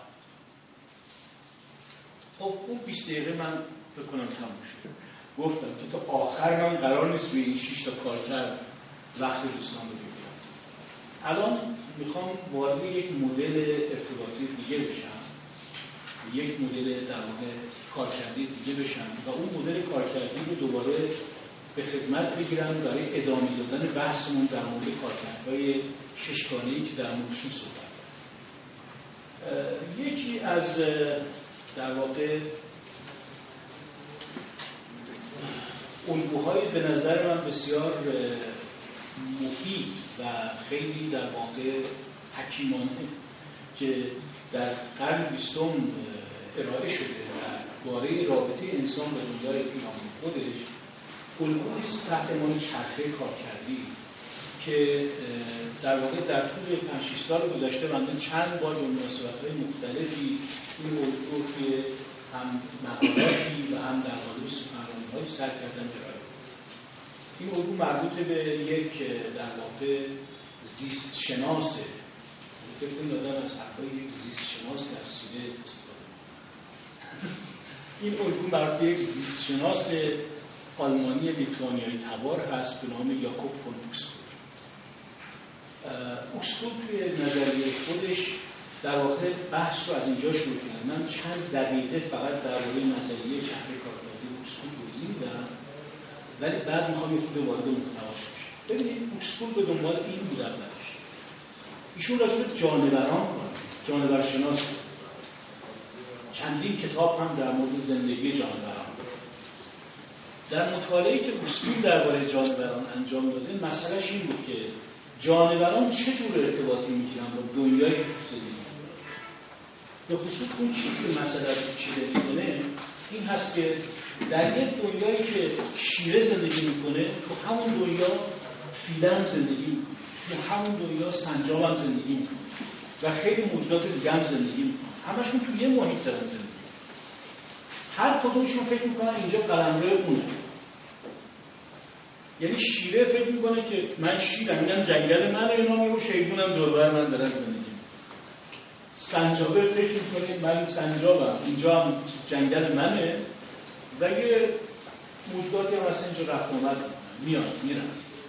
خب اون 20 دقیقه من بکنم تموم شد. گفتم که تا آخر من قرار نیست روی این 6 تا کارکرد وقت دوستان رو بگیرم. الان میخوام وارد یک مدل ارتباطی دیگه بشم، یک مدل در واقع کارکردی دیگه بشم و اون مدل کارکردی رو دوباره به خدمت بگیرم برای ادامه دادن بحثمون در مورد کارکردهای ششگانه‌ای که در موردشون صحبت کردم. یکی از در واقع الگوهای به نظر من بسیار مفید و خیلی در واقع حکیمانه که در قرن 20 ارائه شده و باره رابطه انسان با دنیای پیرامون خودش الگویی است تحت عنوان چرخه کارکردی که در واقع در طول 5-6 سال گذشته من چند بار به مناسبت‌های مختلفی این الگو توی هم مقالاتی و هم در واقع سخنرانی‌های سر کردن ارائه. این الگو مربوط به یک در واقع زیست شناسه. فکر کنم از حرفای یک زیست شناس در سیره استفاده این الگو مربوط به یک زیست شناس آلمانی لیتوانیایی تبار هست به نام یاکوب فون اوکسفورد. اوکسفورد توی نظریه خودش در واقع بحث رو از اینجا شروع کرد. من چند دقیقه فقط درباره نظریه چرخه کارکردی اوکسفورد توضیح میدم، ولی بعد میخوام یه خورده وارد محتواش بشم. ببینید اوکسفورد به دنبال این بود اولش. ایشون راجع به جانوران جانورشناس چندین کتاب هم در مورد زندگی جانوران. در مطالعه‌ای که اوکسفورد درباره جانوران انجام داده، مسئلهش این بود که جانوران چه جور ارتباطی میگیرن با دنیایی که زندگی میکنن. به خصوص اون چیزی که مسئله رو چیده میکنه این هست که در یک دنیایی که شیره زندگی میکنه تو همون دنیا فیل هم زندگی میکنه، تو همون دنیا سنجاب هم زندگی میکنه و خیلی موجودات دیگه هم زندگی میکنه. همشون تو یه محیط دارن زندگی. هر کدومشون فکر میکنن اینجا قلمرو اونه. یعنی شیره فکر میکنه که من شیرم، اینم جنگل منه، اینا میگن شیطونم دور بر من دارن زندگی. سنجابه فکر میکنه من سنجابم، اینجا هم جنگل منه و یه موجوداتی هم اصلا اینجا رفت آمد میان میرن.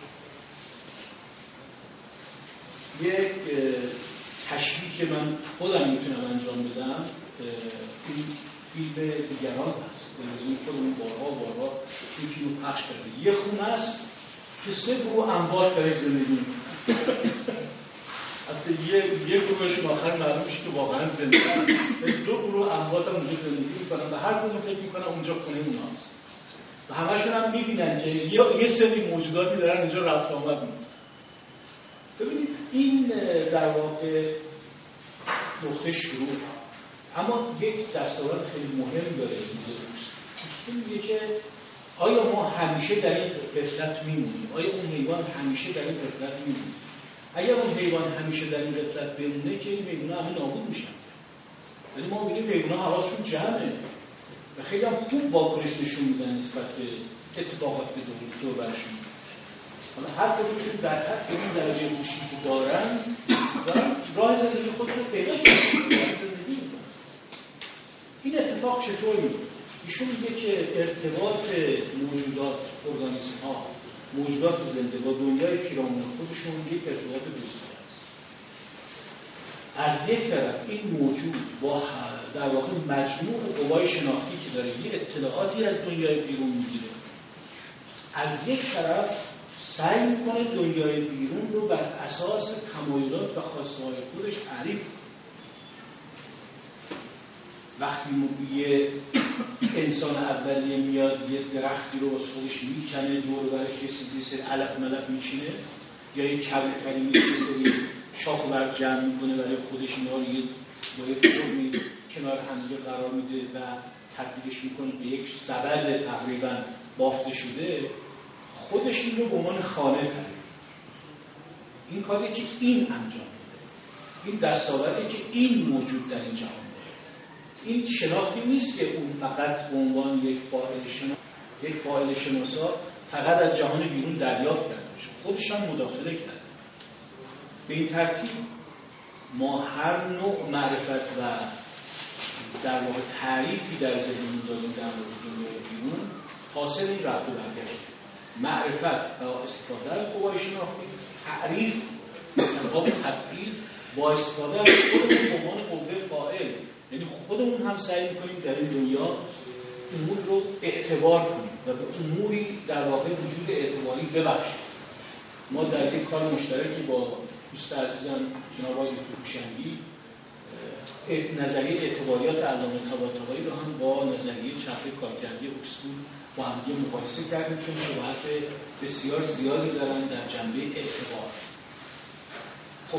یک تشبیه که من خودم میتونم انجام بدم این فیلم دیگران هست. تلویزیون خودمون بارها این فیلم پخش کرده. یه خونه است که 3 گروه انباط برای زندگی میکنه. حتی یه گروهشون آخر معلوم میشه که واقعا زندگی میکنه. 2 گروه انباط هم اونجا زندگی میکنن و هر کدوم فکر میکنن اونجا خونه اوناست. و همشون هم میبینن که یه سری موجوداتی دارن اینجا رفت آمد میکنن. ببینید این در واقع نقطه شروع، اما یک دستاورد خیلی مهم داره. دوستون میگه که آیا ما همیشه در این غفلت میمونیم؟ آیا اون حیوان همیشه در این غفلت میمونه؟ اگر اون حیوان همیشه در این غفلت بمونه که این حیونا همه نابود میشن. ولی ما میگیم حیونا حواسشون جمعه و خیلی هم خوب واکنش نشون میدن نسبت به اتفاقات که دور برشون. حالا هر کدومشون در حد به این درجه هوشی که دارن راه زندگی خودشون پیدا کردن. این اتفاق چطور میفته؟ ایشون میگه که ارتباط موجودات، ارگانیسم ها، موجودات زنده با دنیای پیرامون خودشون یک ارتباط دوستانه است. از یک طرف این موجود با در واقع مجموع قوای شناختی که داره یه اطلاعاتی از دنیای بیرون میگیره، از یک طرف سعی میکنه دنیای بیرون رو بر اساس تمایلات و خواسته‌های خودش تعریف کنه. وقتی یه انسان اولیه میاد یه درختی رو از خودش میکنه، دور و برش یه سری علف ملف میچینه، یا یه کبوتری میشه یه سری شاخ و برگ جمع میکنه برای خودش، اینا رو با یه فرمی کنار همدیگه قرار میده و تبدیلش میکنه به یک سبد تقریبا بافته شده، خودش این رو به عنوان خانه تعریف. این کاری که این انجام میده، این دستاوردی که این موجود در این جهان. این شناختی نیست که اون فقط به عنوان یک فاعل شناسا فقط از جهان بیرون دریافت کرده باشه، خودش هم مداخله کرده. به این ترتیب ما هر نوع معرفت و در واقع تعریفی در ذهنمون داریم در مورد دنیای بیرون حاصل این رفت و برگشت معرفت و استفاده از قوای شناختی، تعریف انتخاب تفعیل با استفاده از خودمون به عنوان قوه فاعل. یعنی خودمون هم سعی می‌کنیم در این دنیا امور رو اعتبار کنیم و به اموری در واقع وجود اعتباری ببخشیم. ما در یک کار مشترکی با دوست عزیزم جناب آقای دکتر هوشنگی نظریه اعتباریات علامه طباطبایی رو هم با نظریه چرخه کارکردی اکسفورد با هم دیگه مقایسه کردیم، چون شباهت بسیار زیادی دارن در جنبه اعتبار. خب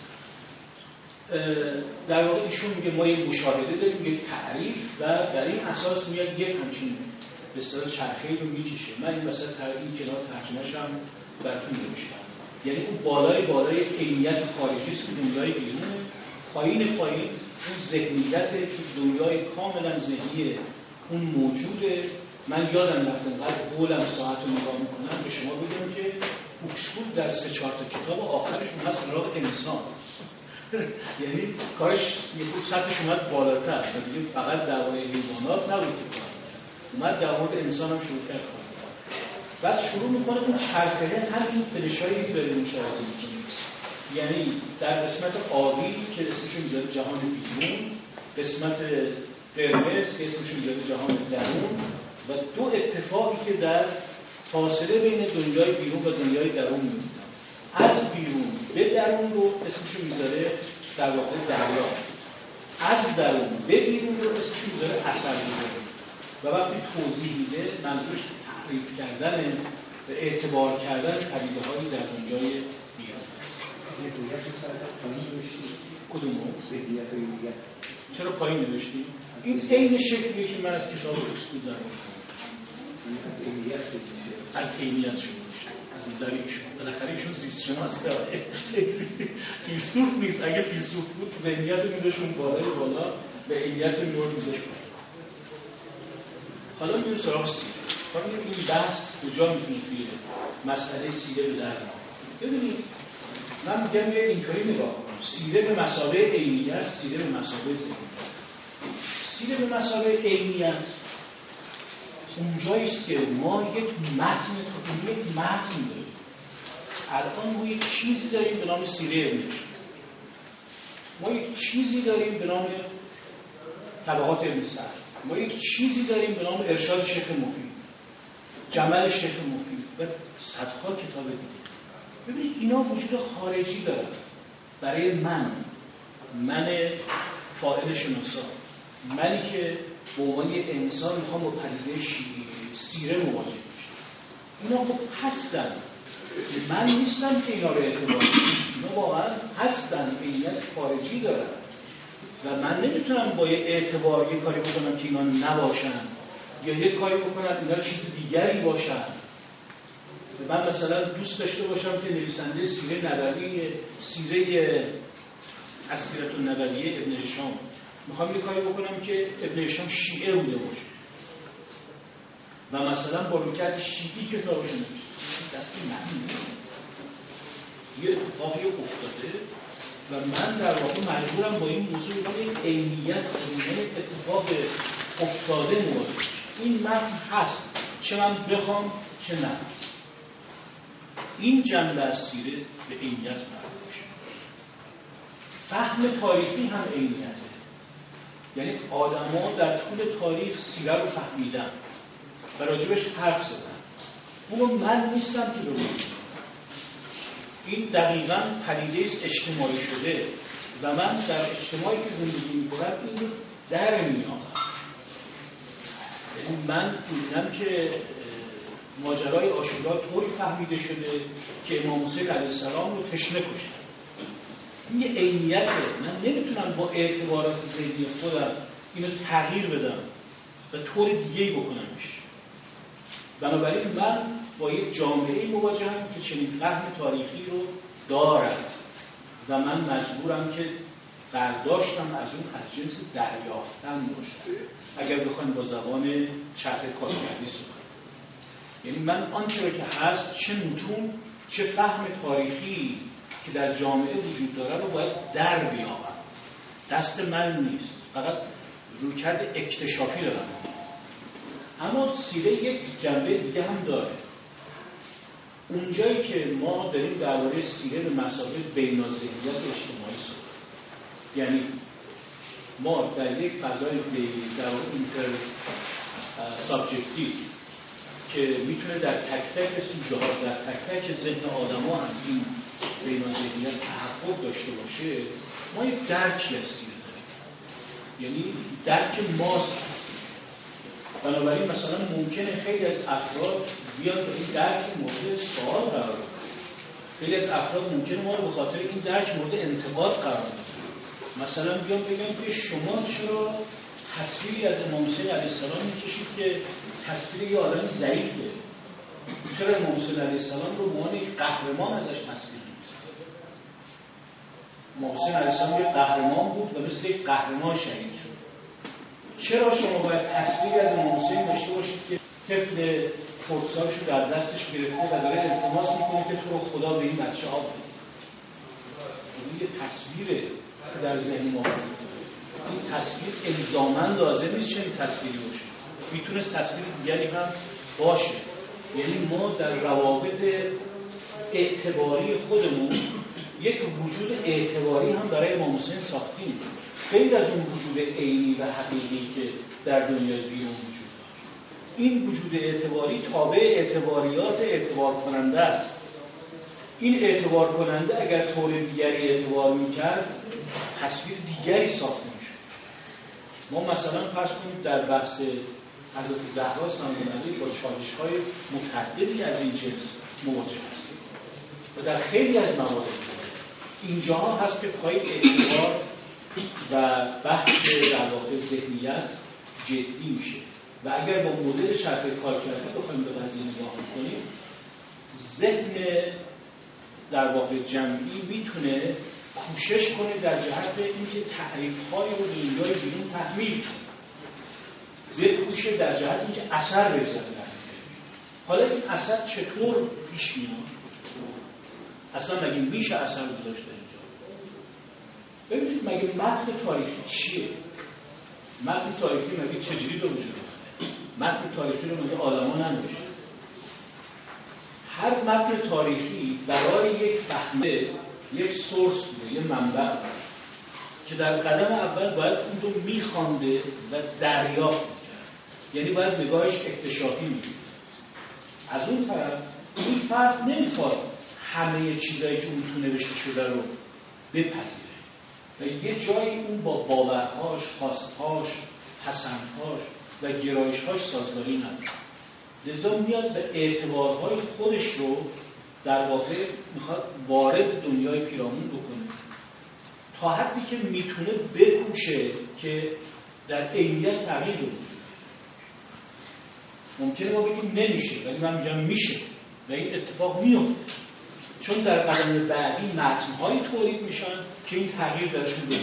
در واقع ایشون میگه ما یک مشاهده داریم، یک تعریف و در این اساس میاد یک همچین به اصطلاح چرخه‌ای رو میکشه. من این وسط این کنار ترجمه‌اش هم براتون نوشتم. یعنی اون بالای عینیت خارجی است که دنیای بیرونه، پایین اون ذهنیت که دنیای کاملا ذهنی اون موجوده. من یادم رفت انقدر قولم ساعت رو نگاه میکنم به شما بگم که اکسفورد در 3-4 تا کتاب آخرش اومد سراغ انسان. یعنی کارش یه خود سطحش اومد بالاتر و دیگه فقط درباره حیوانات نبود که کار اومد در مورد انسان هم شروع کرد. بعد شروع میکنه اون چرخه همین فلشایی که داریم مشاهده میکنیم، یعنی در قسمت آبی که اسمشو میذاره جهان بیرون، قسمت قرمز که اسمشو میذاره جهان درون، و دو اتفاقی که در فاصله بین دنیای بیرون و دنیای درون میفته. از بیرون به درون رو اسمشو میذاره در واقع دریا، از درون به بیرون رو اسمشو میذاره اثر میذاره. و وقتی توضیح میده منظورش تعریف کردن و اعتبار کردن پدیده‌هایی در دنیای بیرون است. کدومو؟ چرا پایین نوشتی؟ این عین شکلیه که من از کتاب اکسفورد درآوردم. از عینیت شروع میشه، از نظری ایشون. بالاخره ایشون زیست شناس داره، فیلسوف نیست. اگه فیلسوف بود ذهنیت میذاشت اون بالا به عینیت نور میذاشت. حالا میریم سراغ سیره. این بحث کجا میتونید توی مسئله سیره به در ببینید. من میگم یه اینطوری نگاه کنم، سیره به مثابه عینیت، سیره به مثابه ذهنیت. سیره به مثابه عینیت اونجاییست که ما یک متن داریم. الان ما یک چیزی داریم به نام سیره ابن هشام، ما یک چیزی داریم به نام طبقات ابن سعد، ما یک چیزی داریم به نام ارشاد شیخ مفید، جمل شیخ مفید و صدها کتاب دیگه. ببینید اینا وجود خارجی دارن برای من فاعل شناسا، منی که به عنوان یه انسان میخوام با پدیده سیره مواجه بشم. اینا خب هستن، من نیستم که اینا رو اعتبار کنم، اینا واقعا هستن، عینیت خارجی دارن و من نمیتونم با یه اعتبار یه کاری بکنم که اینا نباشن یا یه کاری بکنم اینا چیز دیگری باشن. من مثلا دوست داشته باشم که نویسنده سیره نبوی، سیره از سیرت النبویه ابن هشام، میخوام یه کاری بکنم که ابن هشام شیعه بوده باشه و مثلا با رویکرد شیعی کتابش نوشته. دستی من یه اتفاقی افتاده و من در واقع مجبورم با این موضوع یک عینیت اتفاق افتاده مواجه بشم. این متن هست، چه من بخوام چه نه. این جنبه از سیره به عینیت معروف میشه. فهم تاریخی هم عینیته. یعنی آدم‌ها در طول تاریخ سیره رو فهمیدن و راجبش حرف زدن. اون من نیستم که رو بگم. این دقیقاً پدیده است اجتماعی شده و من در اجتماعی که زندگی می‌کنم این رو در می‌یابم. یعنی من می‌بینم که ماجرای عاشورا طوری فهمیده شده که امام حسین علیه السلام رو تشنه کشتن. این یه عینیته. من نمیتونم با اعتبارات ذهنی خودم اینو تغییر بدم و طور دیگه‌ای بکنمش. بنابراین من با یک جامعه‌ای مواجهم که چنین فهم تاریخی رو دارد و من مجبورم که برداشتم از اون از جنس دریافتن باشه. اگر بخوایم با زبان چرخ کارکردی صحبت، یعنی من آنچه رو که هست، چه متون چه فهم تاریخی که در جامعه وجود داره رو باید در بیابم. دست من نیست، فقط رویکرد اکتشافی دارم. اما سیره یک جنبه دیگه هم داره. اونجایی که ما داریم درباره سیره به مثابه بین‌الذهنیت اجتماعی صحبت، یعنی ما در یک فضای در اینتر سابجکتیو که میتونه در تک تک سوژه ها، در تک تک ذهن آدم ها هم این بین‌الذهنیت تحقق داشته باشه، ما یک درکی از سیره داریم، یعنی درک ماست هست. بنابراین مثلا ممکنه خیلی از افراد بیان به این درک مورد سوال قرار بدن. خیلی از افراد ممکنه ما رو به خاطر این درک مورد انتقاد قرار بدن. مثلا بیان بگن که شما چرا تصویری از امام حسین علیه السلام میکشید که تصویر یه آدم ضعیفه؟ چرا امام حسین علیه السلام رو به عنوان یک قهرمان ازش تصویر می‌کنید؟ امام حسین علیه السلام یک قهرمان بود و مثل یک قهرمان شهید شد. چرا شما باید تصویری از امام حسین داشته باشید که طفل خردسالش رو در دستش گرفته و داره التماس میکنه که تو رو خدا به این بچه آب بده؟ این یه تصویره که در ذهن ما وجود داره. این تصویر الزاماً لازم نیست چنین تصویری باشه، میتونست تصویر دیگری هم باشه. یعنی ما در روابط اعتباری خودمون یک وجود اعتباری هم برای امام حسین ساختیم، غیر از اون وجود عینی و حقیقی که در دنیای بیرون وجود داره. این وجود اعتباری تابع اعتباریات اعتبار کننده است. این اعتبار کننده اگر طور دیگری اعتبار میکرد، تصویر دیگری ساخته میشد. ما مثلا فرض کنید در بحث حضرت زهرا سلام علیها با چالش‌های متعددی از این جنس مواجه هستیم و در خیلی از موارد اینجاها هست که پای اعتبار و بحث در واقع ذهنیت جدی میشه و اگر با مدل شرط کارکردی بخوایم به قضیه نگاه کنیم، ذهن در واقع جمعی میتونه کوشش کنه در جهت اینکه تعریف‌های رو دنیای بیرون تحمیل کنه. ذهن کوشه در جهت اینکه اثر بذاره. حالا این اثر چطور پیش میاد؟ اصلا مگه میشه اثر گذاشته اینجا؟ ببینید مگه متن تاریخی چیه؟ متن تاریخی مگه چجوری به وجود اومده؟ متن تاریخی رو مگه آدما ننوشتن؟ هر متن تاریخی برای یک فهمه یک سورس بوده، یه منبع بوده که در قدم اول باید اون رو میخوانده و دریافت میکرد. یعنی باید نگاهش اکتشافی می‌بود. از اون طرف این فرد نمیخواد همه چیزایی که اون تو نوشته شده رو بپذیره و یه جایی اون با باورهاش، خواستهاش، پسندهاش و گرایشهاش سازگاری نداره. لذا میاد به اعتبارهای خودش رو در واقع میخواد وارد دنیای پیرامون بکنه تا حدی که میتونه بکوشه که در عینیت تغییر بده. ممکنه ما بگیم نمیشه، ولی من میگم میشه و این اتفاق میفته، چون در قدم بعدی متن‌هایی تولید میشن که این تغییر درشون بده.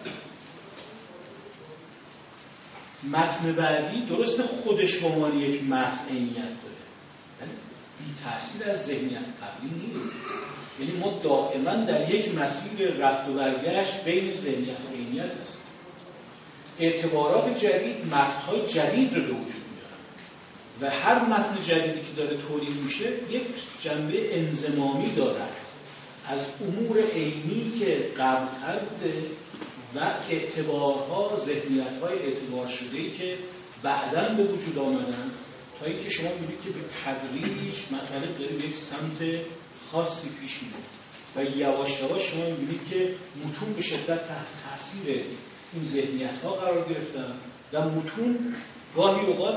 متن بعدی درست خودش به عنوان یک متن عینیت داره، یعنی بی تأثیر از ذهنیت قبلی نیست. یعنی ما دائما در یک مسیر رفت و برگشت بین ذهنیت و عینیت هستیم. اعتبارات جدید متن‌های جدید رو به وجود و هر متن جدیدی که داره تولید میشه یک جنبه انضمامی داره از امور عینی که قبل‌تر بوده و اعتبارها، ذهنیت‌های اعتبار شده‌ای که بعداً به وجود آمدن، تا اینکه شما می‌بینید که به تدریج مطلب داره به یک سمت خاصی پیش میره و یواش یواش شما می‌بینید که متون به شدت تحت تاثیر این ذهنیت‌ها قرار گرفتن و متون گاهی اوقات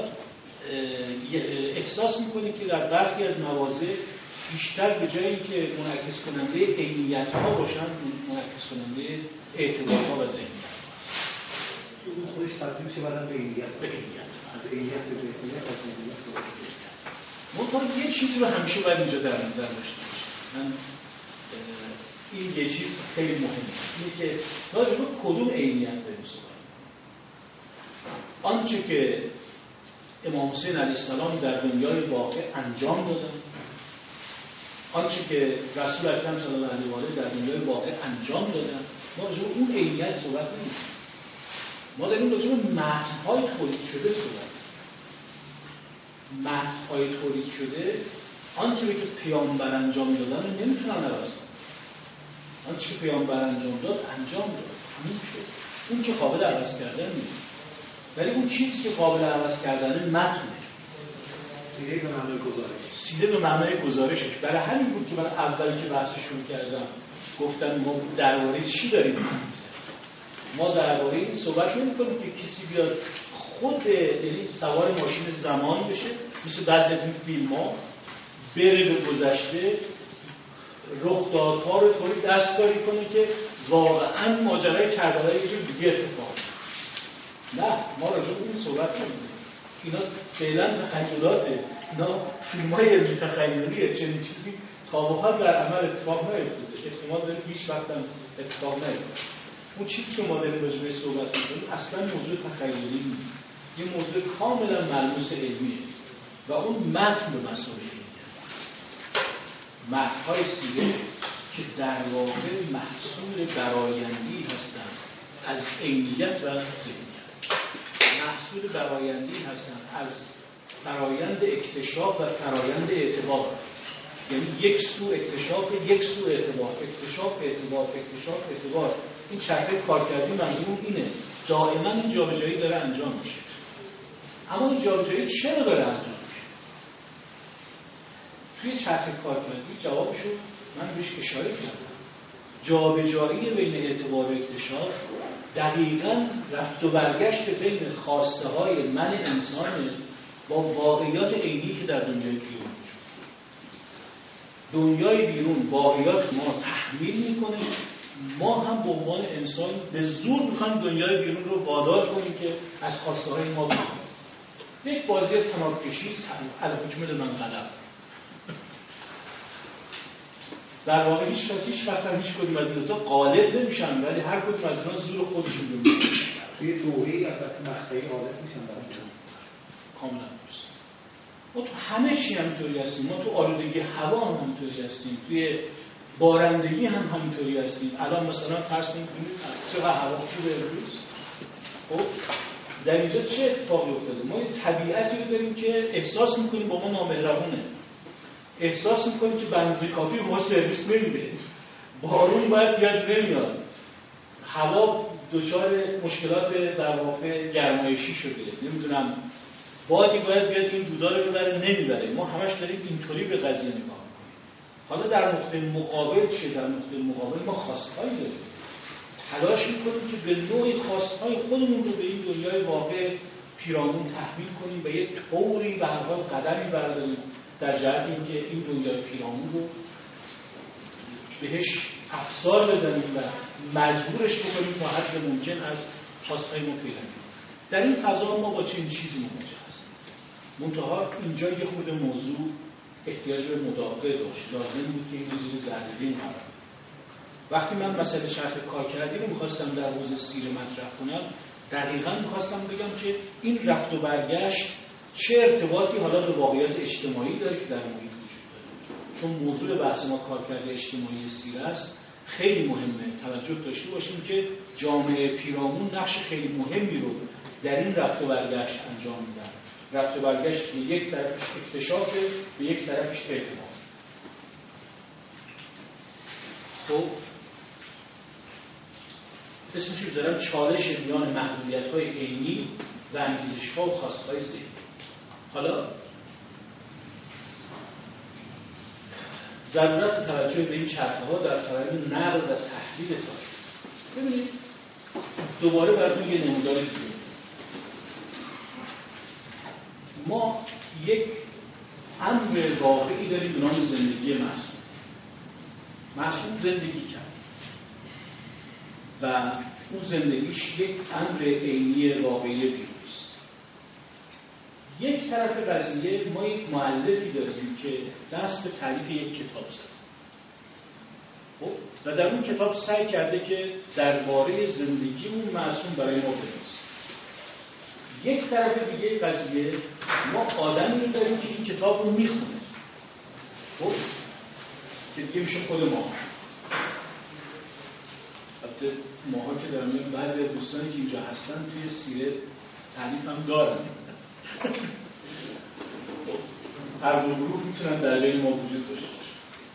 احساس می‌کنید که در برخی از مواضع بیشتر به جایی که منعکس کننده عینیت‌ها باشن، منعکس کننده اعتبارها و ذهنیت‌ها هست. اون خودش تبدیل شه بعداً به عینیت. از عینیت به ذهنیت، از ذهنیت به عینیت. من یه چیزی رو همیشه باید اینجا در نظر داشته باشم. این یه چیز خیلی مهمه، اینه که راجع به کدوم عینیت داریم صحبت می‌کنیم. آنچه که امام حسین علیه السلام در دنیای واقع انجام دادن، آنچه که رسول اکرم صلی الله علیه و آله در دنیای واقع انجام دادن، ما راجع به اون عینیت صحبت نمی‌کنیم. ما داریم راجع به متن‌های تولید شده صحبت می‌کنیم. متن‌های تولید شده آنچه که پیامبر انجام دادن رو نمیتونن عوض کنن. آنچه که پیامبر انجام داد انجام داد، تموم شد. اون که قابل عوض کردن نیست. ولی اون چیزی که قابل عوض کردنه متنه. سیره به معنای گزارش. سیره به معنای گزارشش. برای همین بود که من اولی که بحث شروع کردم گفتم ما درباره چی داریم ما درباره این صحبت نمی‌کنیم که کسی بیاد خود یعنی سوار ماشین زمان بشه، مثل بعضی از این فیلم‌ها بره به گذشته رخدادها رو طوری دستکاری کنه که واقعاً ماجرای کربلای یه جور دیگه اتفاق نه، ما راجع به این صحبت نمی‌کنیم. اینا فعلا تخیلاته، اینا فیلم‌های علمی تخیلیه، چنین چیزی تا به حال در عمل اتفاق نیفتاده، احتمال داره هیچ وقت هم اتفاق نیفته. اون چیزی که ما داریم راجع بهش صحبت می‌کنیم اصلا موضوع تخیلی نیست، یه موضوع کاملا ملموس علمیه و اون متن به مسابقه متن‌های سیره که در واقع محصول برآیندی هستند از عینیت و ذهنیت، محصول برآیندی هستند از فرایند اکتشاف و فرایند اعتبار. یعنی یک سو اکتشاف، یک سو اعتبار، اکتشاف اعتبار، اکتشاف اعتبار. این چرخه کارکردی منظور اینه، دائما این جابجایی داره انجام میشه. اما این جابجایی چرا داره انجام میشه؟ توی چرخه کارکردی جوابشو من بهش اشاره کردم. جابجایی بین اعتبار و اکتشاف دقیقاً رفت و برگشت بین خواسته های من انسان با واقعیات عینی که در دنیای بیرون وجود. دنیای بیرون واقعیات ما تحمیل میکنه، ما هم به عنوان انسان به زور میخوایم دنیای بیرون رو وادار کنیم که از خواسته های ما بیرون. یک بازی تنابکشی علی حکم من غلب. در واقع هیچ کدوم از این دوتا غالب نمیشن، ولی هر کدوم از اینا زور خودشون رو میگیرن. توی دوری البته مقطعی غالب میشن برای کاملا درست. ما تو همه چی همینطوری هستیم، ما تو آلودگی هوا هم همینطوری هستیم، توی بارندگی هم همینطوری هستیم. الان مثلا فرض کنید چقدر هوا خوبه امروز. خب در اینجا چه اتفاقی افتاده؟ ما یه طبیعتی رو داریم که احساس میکنیم با ما نامهربونه، احساس میکنیم که بنزین کافی به ما سرویس نمیده، بارون باید بیاد نمیاد، هوا دچار مشکلات در واقع گرمایشی شده، نمیدونم بادی باید بیاد این دودا رو ببره نمیبره. ما همش داریم اینطوری به قضیه نگاه میکنیم. حالا در نقطه مقابل چه؟ در نقطه مقابل ما خواستهایی داریم، تلاش میکنیم که به نوعی خواستهای خودمون رو به این دنیای واقع پیرامون تحمیل کنیم و یه طوری به هر حال قدمی برداریم در جهت اینکه این دنیای پیرامون رو بهش افسار بزنیم و مجبورش بکنیم تا حد ممکن از خواستهای ما پیدا کنیم. در این فضا ما با چنین چیزی مواجه هستیم. منتها اینجا یه خورده موضوع احتیاج به مداقه داشت، لازم بود که این زیر ذره‌بین قرار بگیره. وقتی من مسئله چرخه کارکردی رو می‌خواستم در حوزه سیره مطرح کنم، دقیقاً می‌خواستم بگم که این رفت و برگشت چه ارتباطی حالا به واقعیت اجتماعی داره که در محیط وجود داره. چون موضوع بحث ما کارکرد اجتماعی سیره است، خیلی مهمه توجه داشته باشیم که جامعه پیرامون نقش خیلی مهمی رو در این رفت و برگشت انجام میدن. رفت و برگشت به یک طرفش اکتشاف، به یک طرفش اعتماد. خب اسمش رو دارم چالش میان محدودیت‌های عینی و انگیزش‌ها و خواست‌های ذهنی. حالا ضرورت توجه به این چرخه‌ها در فرآیند نقد و تحلیل تاریخ. ببینید دوباره براتون یه نمودار دیگه. ما یک امر واقعی داریم به نام زندگی معصوم. معصوم زندگی کرد و اون زندگیش یک امر عینی واقعی بیرونیست. یک طرف قضیه ما یک مؤلفی داریم که دست به تالیف یک کتاب زد. خب و در اون کتاب سعی کرده که درباره زندگی اون معصوم برای ما بنویسه. یک طرف دیگه قضیه ما آدمی رو داریم که این کتاب رو میخونه. خب که دیگه میشه خود ما. البته ماها که دارم میگم بعضی از دوستانی که اینجا هستن توی سیره تعلیف هم دارن. هر دو گروه میتونن در بین ما وجود داشته باشن.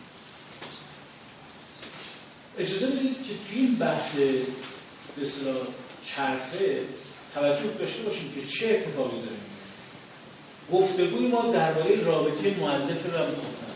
اجازه بدید که توی این بحث به اصطلاح چرخه توجه داشته باشیم که چه اتفاقی داریم. گفتگوی ما درباره رابطه مؤلف و مخاطب.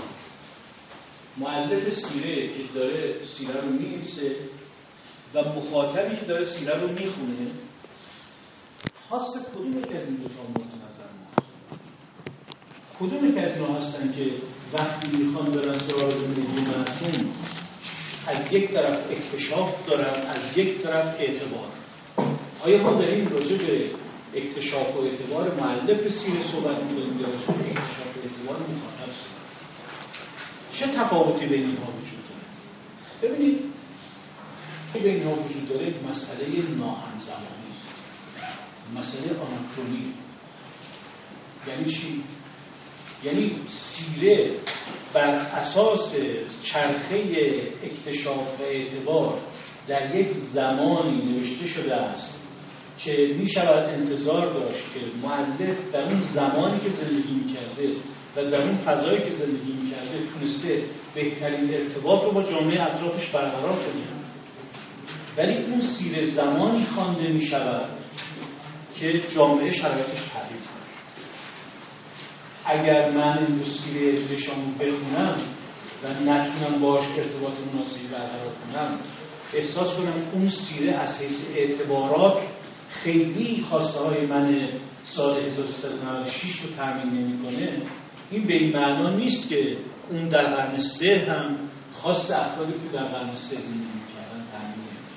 مؤلف سیره که داره سیره رو می‌نویسه و مخاطبی که داره سیره رو میخونه، خواست کدوم یک از این دو تا مورد نظر ما؟ کدوم یک از اینا هستن که وقتی میخوان برن سراغ زندگی معصوم از یک طرف اکتشاف دارن، از یک طرف اعتبار؟ آیا ما داریم راجع به اکتشاف و اعتبار مؤلف سیره صحبت می‌کنیم یا راجع به اکتشاف و اعتبار مخاطب صحبت؟ چه تفاوتی بین اینها وجود داره؟ ببینید بین اینها وجود داره مسئله ناهمزمانی، مسئله آناکرونی. یعنی چی؟ یعنی سیره بر اساس چرخه اکتشاف و اعتبار در یک زمانی نوشته شده است که می شود انتظار داشت که مؤلف در اون زمانی که زندگی می‌کرده و در اون فضایی که زندگی می‌کرده تونسته بهترین ارتباط رو با جامعه اطرافش برقرار کنه. ولی اون سیره زمانی خوانده می شود که جامعه شرایطش تغییر کنه. اگر من این سیره ابن بخونم و نتونم باهاش ارتباط مناسبی برقرار کنم، احساس کنم اون سیره از حیث اعتبارات خیلی خواسته های من سال 1396 رو تامین نمی‌کنه، این به این معنا نیست که اون در قرن 3 هم خاص افرادی که در قرن 3 زندگی می‌کردن تامین نمی‌کنه.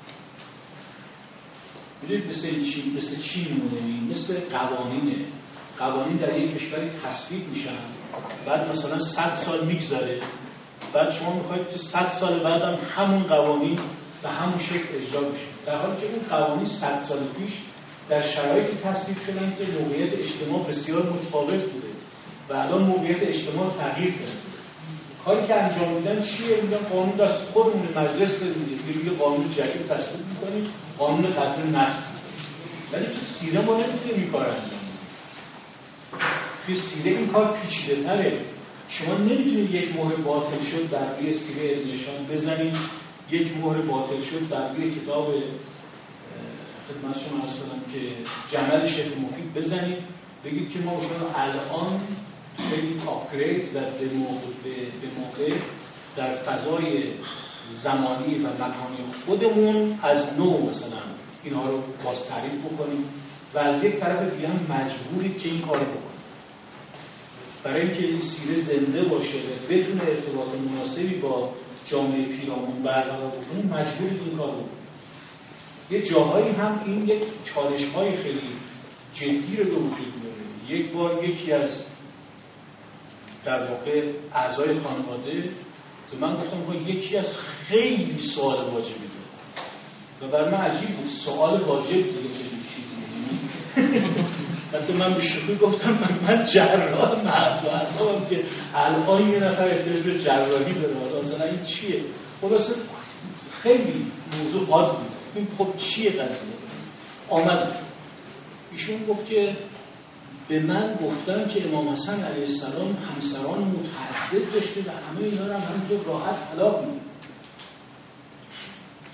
ببینید مثل چی میمونه؟ مثل قوانین در یک کشوری تصویب میشن، بعد مثلا 100 سال میگذره، بعد شما میخواید که 100 سال بعد هم همون قوانین به همون شکل اجرا بشه، در حالی که اون قوانین 100 سال پیش در شرایطی تصویب شدن که موقعیت اجتماع بسیار متفاوت بوده و الان موقعیت اجتماع تغییر کرده. کاری که انجام میدن چیه؟ میگن قانون دست خودمون، مجلس داریم، یه قانون جدید تصویب میکنیم، قانون قدیم نسخ میکنیم. ولی تو سیره ما نمیتونیم این کار انجام بدیم. توی سیره این کار پیچیده‌تره. شما نمیتونید یک مهر باطل شد بر روی سیره ابن بزنید، یک مهر باطل شد بر روی کتاب خدمت شما عرض کنم که جمل شیخ مفید بزنید، بگید که ما مثلا الان خیلی آپگرید و به موقع در فضای زمانی و مکانی خودمون از نو مثلا اینها رو باز تعریف بکنیم و از یک طرف دیگه هم مجبورید که این کار بکنید. برای اینکه این سیره زنده باشه و بدون ارتباط مناسبی با جامعه پیرامون برقرار بکنیم، مجبورید این کار بکنید. یه جاهایی هم این یک چالش‌های خیلی جدی رو به وجود میاره. یک بار یکی از در واقع اعضای خانواده که من گفتم که یکی از خیلی سوال واجبی داره و برای من عجیب بود، سوال واجب دیگه خیلی چیزی. حتی من به شوخی گفتم من جراح مغز و اعصابم که الان یه نفر احتیاج به جراحی داره، اصلا این چیه؟ خلاصه خیلی موضوع حاد بود. این خب چیه قضیه؟ آمد ایشون گفت که به من گفتن که امام حسن علیه السلام همسران متعدد داشته و همه اینا رو همینطور راحت طلاق میدن.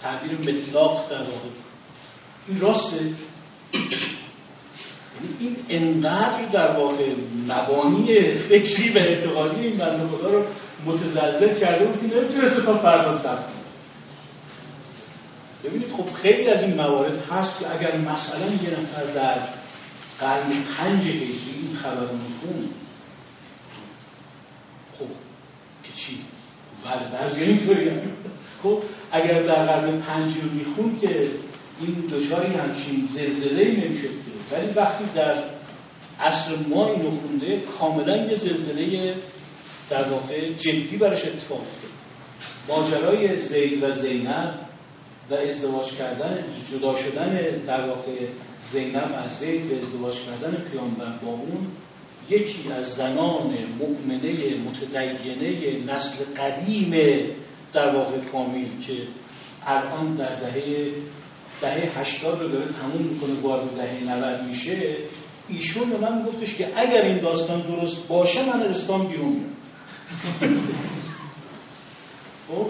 تعبیر مطلق در واقع این راسته. این انقدر در واقع مبانی فکری و اعتقادی این بنده خدا رو متزلزل کرده بود که نمیتونسته تا فردا صبر کنه. ببینید خب خیلی از این موارد هست که اگر مثلا یه نفر در قرن 5 هجری این خبر رو میخوند، خب که چی؟ بله بعضی اینطوری هم خب اگر در قرن 5 رو میخوند که این دچاری همچین زلزله‌ای نمیشد که، ولی وقتی در عصر ما اینو خونده کاملا یه زلزله در واقع جدی براش اتفاق افتاد. ماجرای زید و زینب و ازدواج کردن، جدا شدن در واقع زینب از زید و ازدواج کردن پیامبر با اون، یکی از زنان مؤمنه متدینه نسل قدیم در واقع کامل که الان در دهه 80 رو داره تموم میکنه، وارد دهه 90 میشه، ایشون به من گفتش که اگر این داستان درست باشه من از اسلام بیرون میام. خب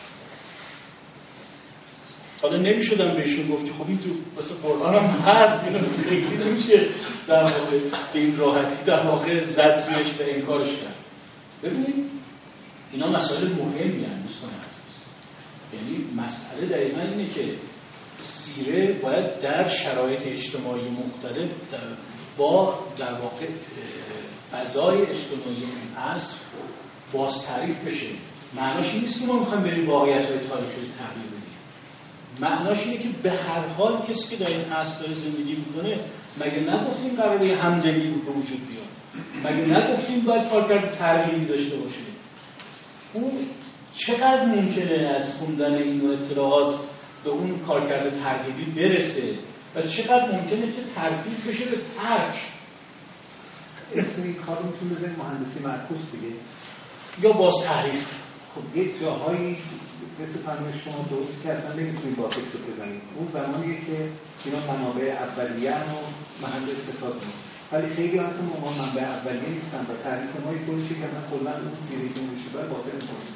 حالا نمیشدم بهشون گفت که خب این تو مثل قرآن هم هست، اینو خیلی نمیشه در واقع به این راحتی در واقع زد زیرش به انکارش کرد. ببینید اینا مسائل مهمی هستند دوستان عزیز. یعنی مسئله دقیقاً اینه که سیره باید در شرایط اجتماعی مختلف با در واقع فضای اجتماعی این عصر باز تعریف بشه. معناش این نیست که ما میخوایم بریم واقعیت‌های تاریخی رو تغییر بدیم. معناش اینه که به هر حال کسی که در این عصر داره زندگی میکنه، مگه نگفتیم قراره همدلی به وجود بیاد؟ مگه نگفتیم باید کارکرد ترغیبی داشته باشه؟ اون چقدر ممکنه از خوندن این اطلاعات به اون کارکرد ترغیبی برسه و چقدر ممکنه که ترغیب بشه به ترک؟ اسم این کار میتونه بزنید مهندسی معکوس دیگه یا باز تحریف. خب یک جاهایی مثل فرمایش شما درست که اصلا نمیتونید با فکر بزنید. اون زمانیه که اینا منابع اولیه و محل استفاده میکنن، ولی خیلی اصلا ما منبع اولیه نیستن و تعریف ما یه طوری که من کلا اون سیری که میشه باید باطل میکنیم.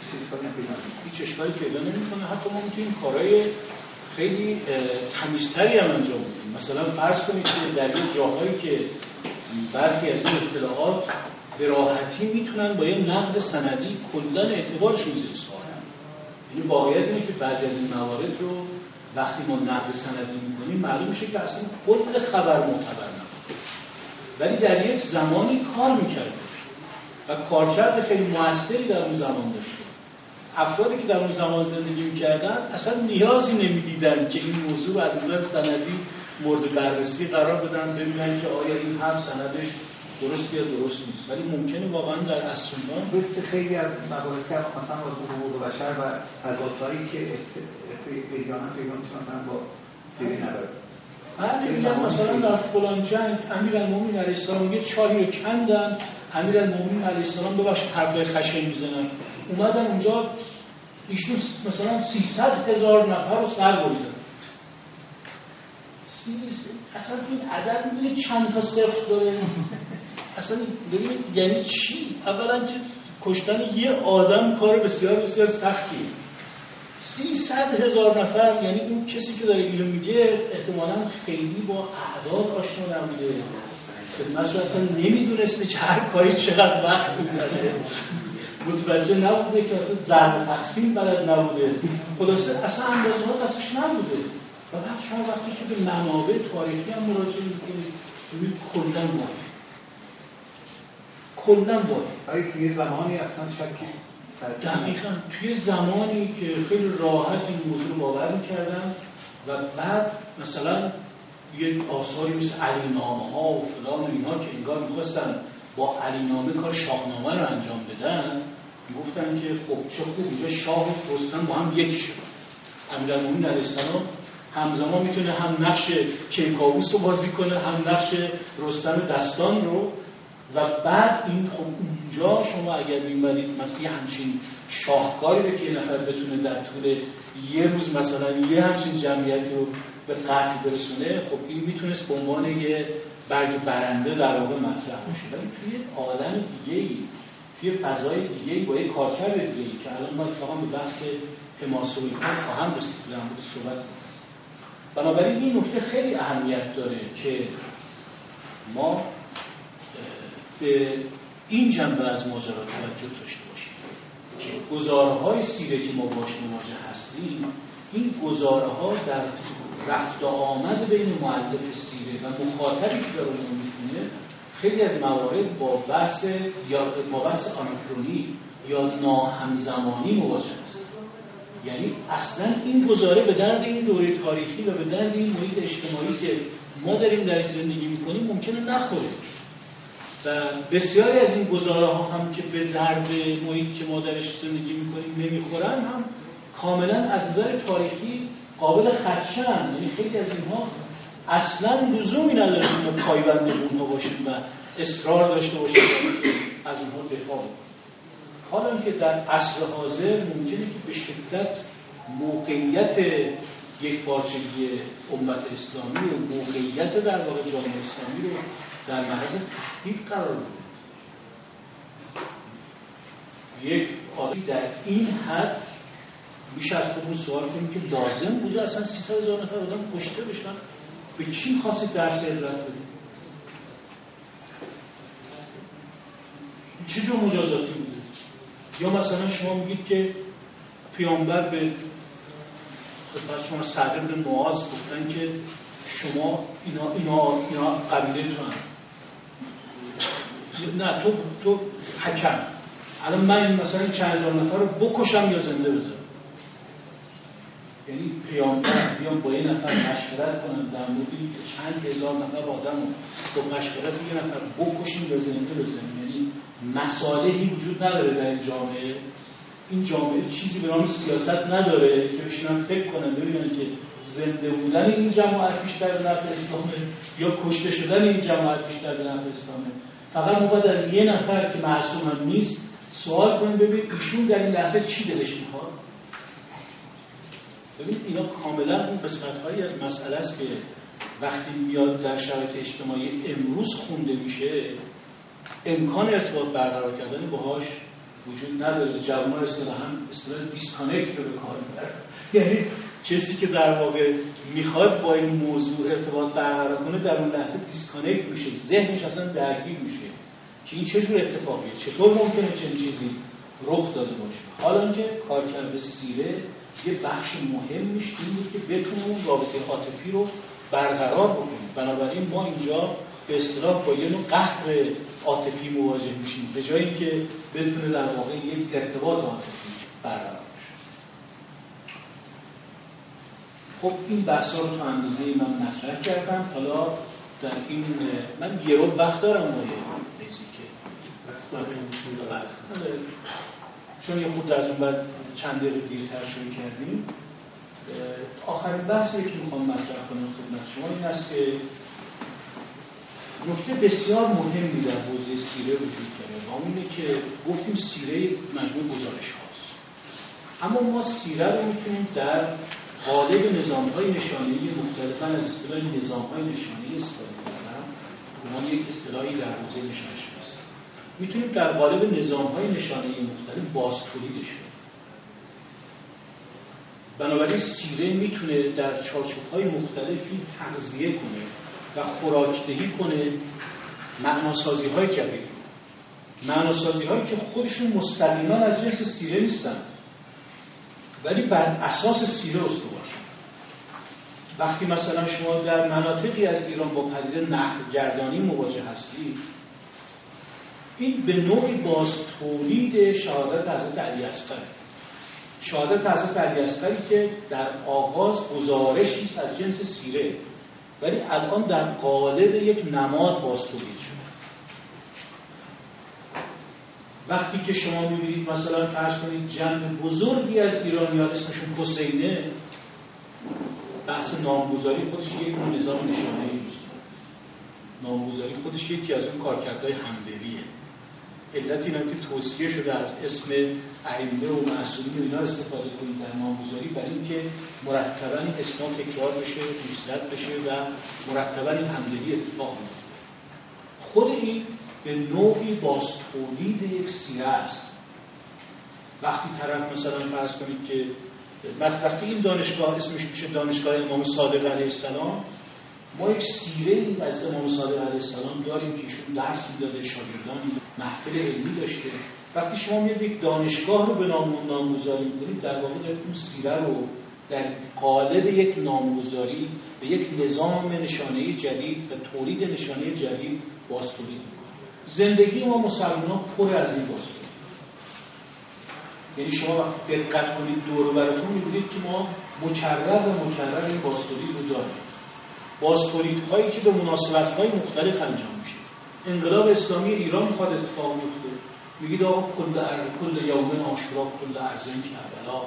هیچ اشکالی پیدا نمیکنه. حتی ما میتونیم کارهای خیلی تمیزتری هم انجام بدیم. مثلا فرض کنید که در یه جاهایی که برخی از این اطلاعات به راحتی میتونن با یه نقد سندی کلا اعتبارشون زیر سوال. یعنی واقعیت اینه که بعضی از این موارد رو وقتی ما نقد سندی میکنیم معلوم میشه که اصلا کل خبر معتبر نبود، ولی در یک زمانی کار میکرده و کارکرد خیلی موثری در اون زمان داشته. افرادی که در اون زمان زندگی میکردن اصلا نیازی نمیدیدن که این موضوع رو از نظر سندی مورد بررسی قرار بدن، ببینن که آیا این هم سندش درست یا درست نیست. ولی ممکنه واقعا در عصر ما مثل خیلی از مباحث که مثلا با حقوق بشر و تضادهایی که احیانا پیدا میشن با سیری نداره. مثلا در فلان جنگ امیرالمومنین علیه السلام یه چاهی رو کندن، امیرالمومنین علیه السلام ببخشید حرفای خشن میزنن، اومدن اونجا ایشون مثلا 300,000 نفر رو سر بریدن. اصلا این عدد میدونید چند تا صفر داره؟ اصلا ببینید یعنی چی؟ اولا که کشتن یه آدم کار بسیار بسیار سختیه. 300,000 نفر، یعنی اون کسی که داره اینو میگه احتمالاً خیلی با اعداد آشنا نبوده، خدمتش اصلا نمیدونسته که هر کاری چقدر وقت میبره، متوجه نبوده که اصلا ضرب تقسیم بلد نبوده، خلاصه اصلا اندازه ها دستش نبوده. و بعد شما وقتی که به منابع تاریخی هم مراجعه میکنید ببینید کلاً باید توی زمانی اصلا شکی دقیقاً توی زمانی که خیلی راحت این موضوع رو باور میکردن و بعد مثلا یک آثاری مثل علی‌نامه ها و فلان و اینا که انگار میخواستن با علی‌نامه کار شاهنامه رو انجام بدن، میگفتن که خب چه خوب اینجا شاه و رستم با هم یکی شدن. امیرالمومنین علیه السلام همزمان میتونه هم نقش کیکاووس رو بازی کنه هم نقش رستم دستان رو، و بعد این خب اونجا شما اگر می‌برید مثلا همچین شاهکاری رو که یه نفر بتونه در طول یه روز مثلا یه همچین جمعیتی رو به قتل برسونه، خب این میتونست به عنوان یه برگ برنده در واقع مطرح بشه. ولی توی عالم دیگه‌ای، توی فضای دیگه‌ای با یه کارکرد دیگه‌ای که الان ما اتفاقا به بحث حماسه و اینها خواهم رسید در مورد صحبت. بنابراین این نکته خیلی اهمیت داره که ما به این جنبه از ماجرا توجه داشته باشیم که گزارهای سیره که ما باش مواجه هستیم، این گزارها در رفت و آمد بین مؤلف سیره و مخاطبی که داره اون می‌خونه خیلی از موارد با بحث آناکرونی یا ناهمزمانی مواجه است. یعنی اصلا این گزاره به درد این دوره تاریخی و به درد این محیط اجتماعی که ما داریم درش زندگی می‌کنیم ممکنه نخوره. و بسیاری از این گزاره‌ها هم که به درد محیطی که ما درش زندگی می‌کنیم نمیخورن هم کاملا از نظر تاریخی قابل خدشه‌اند. یعنی خیلی از اینها اصلا لزومی نداره که ما پایبند به اونها باشیم و اصرار داشته باشیم از اونها دفاع کنیم. حالا که در عصر حاضر ممکنه که به شدت موقعیت یکپارچگی امت اسلامی و موقعیت در واقع جامعه اسلامی رو در معرض تهدید قرار بده. یک آدمی در این حد میشه از خودمون سوال کنیم که لازم بوده اصلا 300,000 نفر آدم کشته بشن؟ به کی خواستید درس عبرت بدید؟ چه جور مجازاتی بوده؟ یا مثلا شما میگید که پیامبر به شما صدر بن معاذ گفتن که شما اینا قبیله تو هم. نه تو حکم، الان من مثلا چند هزار نفر رو بکشم یا زنده بذارم. یعنی پیامبر بیان با یه نفر مشورت کنن در موردی که چند هزار نفر آدم رو با مشورت یه نفر بکشیم یا زنده بذاریم. یعنی مصالحی وجود نداره در این جامعه. این جامعه چیزی به نام سیاست نداره که بشینن فکر کنن ببینن که زنده بودن این جماعت بیشتر به نفع اسلامه یا کشته شدن این جماعت بیشتر به نفع اسلامه. فقط ما باید از یه نفر که معصوم هم نیست سوال کنیم ببین ایشون در این لحظه چی دلش میخواد. ببین اینا کاملا اون قسمت‌هایی از مسئله است که وقتی میاد در شرایط اجتماعی امروز خونده میشه امکان ارتباط برقرار کردن باهاش وجود نداره. جوان‌ها اصطلاحاً دیسکانکت رو به کار میبرن. یعنی کسی که در واقع میخواد با این موضوع ارتباط برقرار کنه در اون لحظه دیسکانکت میشه، ذهنش اصلا درگیر میشه که این چه جور اتفاقیه، چطور ممکنه چنین چیزی رخ داده باشه. حالا که کارکرد سیره یه بخش مهمش این بود که بتونه اون رابطه عاطفی رو برقرار بکنه. بنابراین ما اینجا به اصطلاح با یه نوع قهر عاطفی مواجه میشیم به جای اینکه بتونه در واقع یک ارتباط عاطفی برقرار بشه. خب این بحثا رو تا اندازه من مطرح کردم. حالا در این من یه رو وقت دارم چون یه خود از اون بعد چند دقیقه دیرتر شروع کردیم. آخرین بحثی که میخوام مطرح کنم خدمت شما این است که نکته بسیار مهمی در حوزه سیره وجود داره و اون اینه که گفتیم سیره مجموع گزارش هاست، اما ما سیره رو میتونیم در قالب نظام‌های نشانه‌ای مختلف از اصطلاح نظام‌های نشانه‌ای استفاده کنیم. اونها یک اصطلاحی در حوزه نشانه‌شناسی میتونیم در قالب نظام‌های نشانه‌ای مختلف بازتولیدش کنیم. بنابراین سیره میتونه در چارچوب‌های مختلفی تغذیه کنه و خوراکدهی کنه معناسازی‌های جدید، معناسازی‌هایی که خودشون مستقیما از جنس سیره نیستن ولی بر اساس سیره استوار شدن. وقتی مثلا شما در مناطقی از ایران با پدیده نخل‌گردانی مواجه هستید، این به نوعی باز تولید شهادت حضرت علی اصغر، شهادت حضرت علی اصغری که در آغاز گزارشی است از جنس سیره ولی الان در قالب یک نماد باز تولید شده. وقتی که شما می‌بینید مثلا فرض کنید جمع بزرگی از ایرانیان اسمشون حسینه، بحث نامگذاری خودش یک نظام نشانه‌ای است. نامگذاری خودش یکی از اون کارکردهای همدلیه. علت اینه که توصیه شده از اسم ائمه و معصومین و اینا استفاده کنید در نامگذاری برای اینکه مرتباً این اسناد تکرار بشه، گسترد بشه و مرتباً این همدلی اتفاق بیفته. خود این به نوعی باز تولید یک سیره است. وقتی طرف مثلا فرض کنید که وقتی این دانشگاه اسمش میشه دانشگاه امام صادق علیه السلام، ما یک سیره از امام صادق علیه السلام داریم که ایشون درس میداده، شاگردان محفل علمی داشته. وقتی شما میاد یک دانشگاه رو به نامگذاری میکنید، در واقع دارید اون سیره رو در قالب یک نامگذاری به یک نظام نشانه‌ای جدید و تولید نشانه جدید بازتولید میکنید. زندگی ما مسلمانان پر از این بازتولید. یعنی شما وقتی دقت کنید دور و براتون می‌بینید که ما مکرر این بازتولید رو داریم. بازتولیدهایی که به مناسبت‌های مختلف انجام میشه. انقلاب اسلامی ایران میخواد اتفاق بیفته، میگید آقا کل یوم عاشورا کل ارزن کربلا.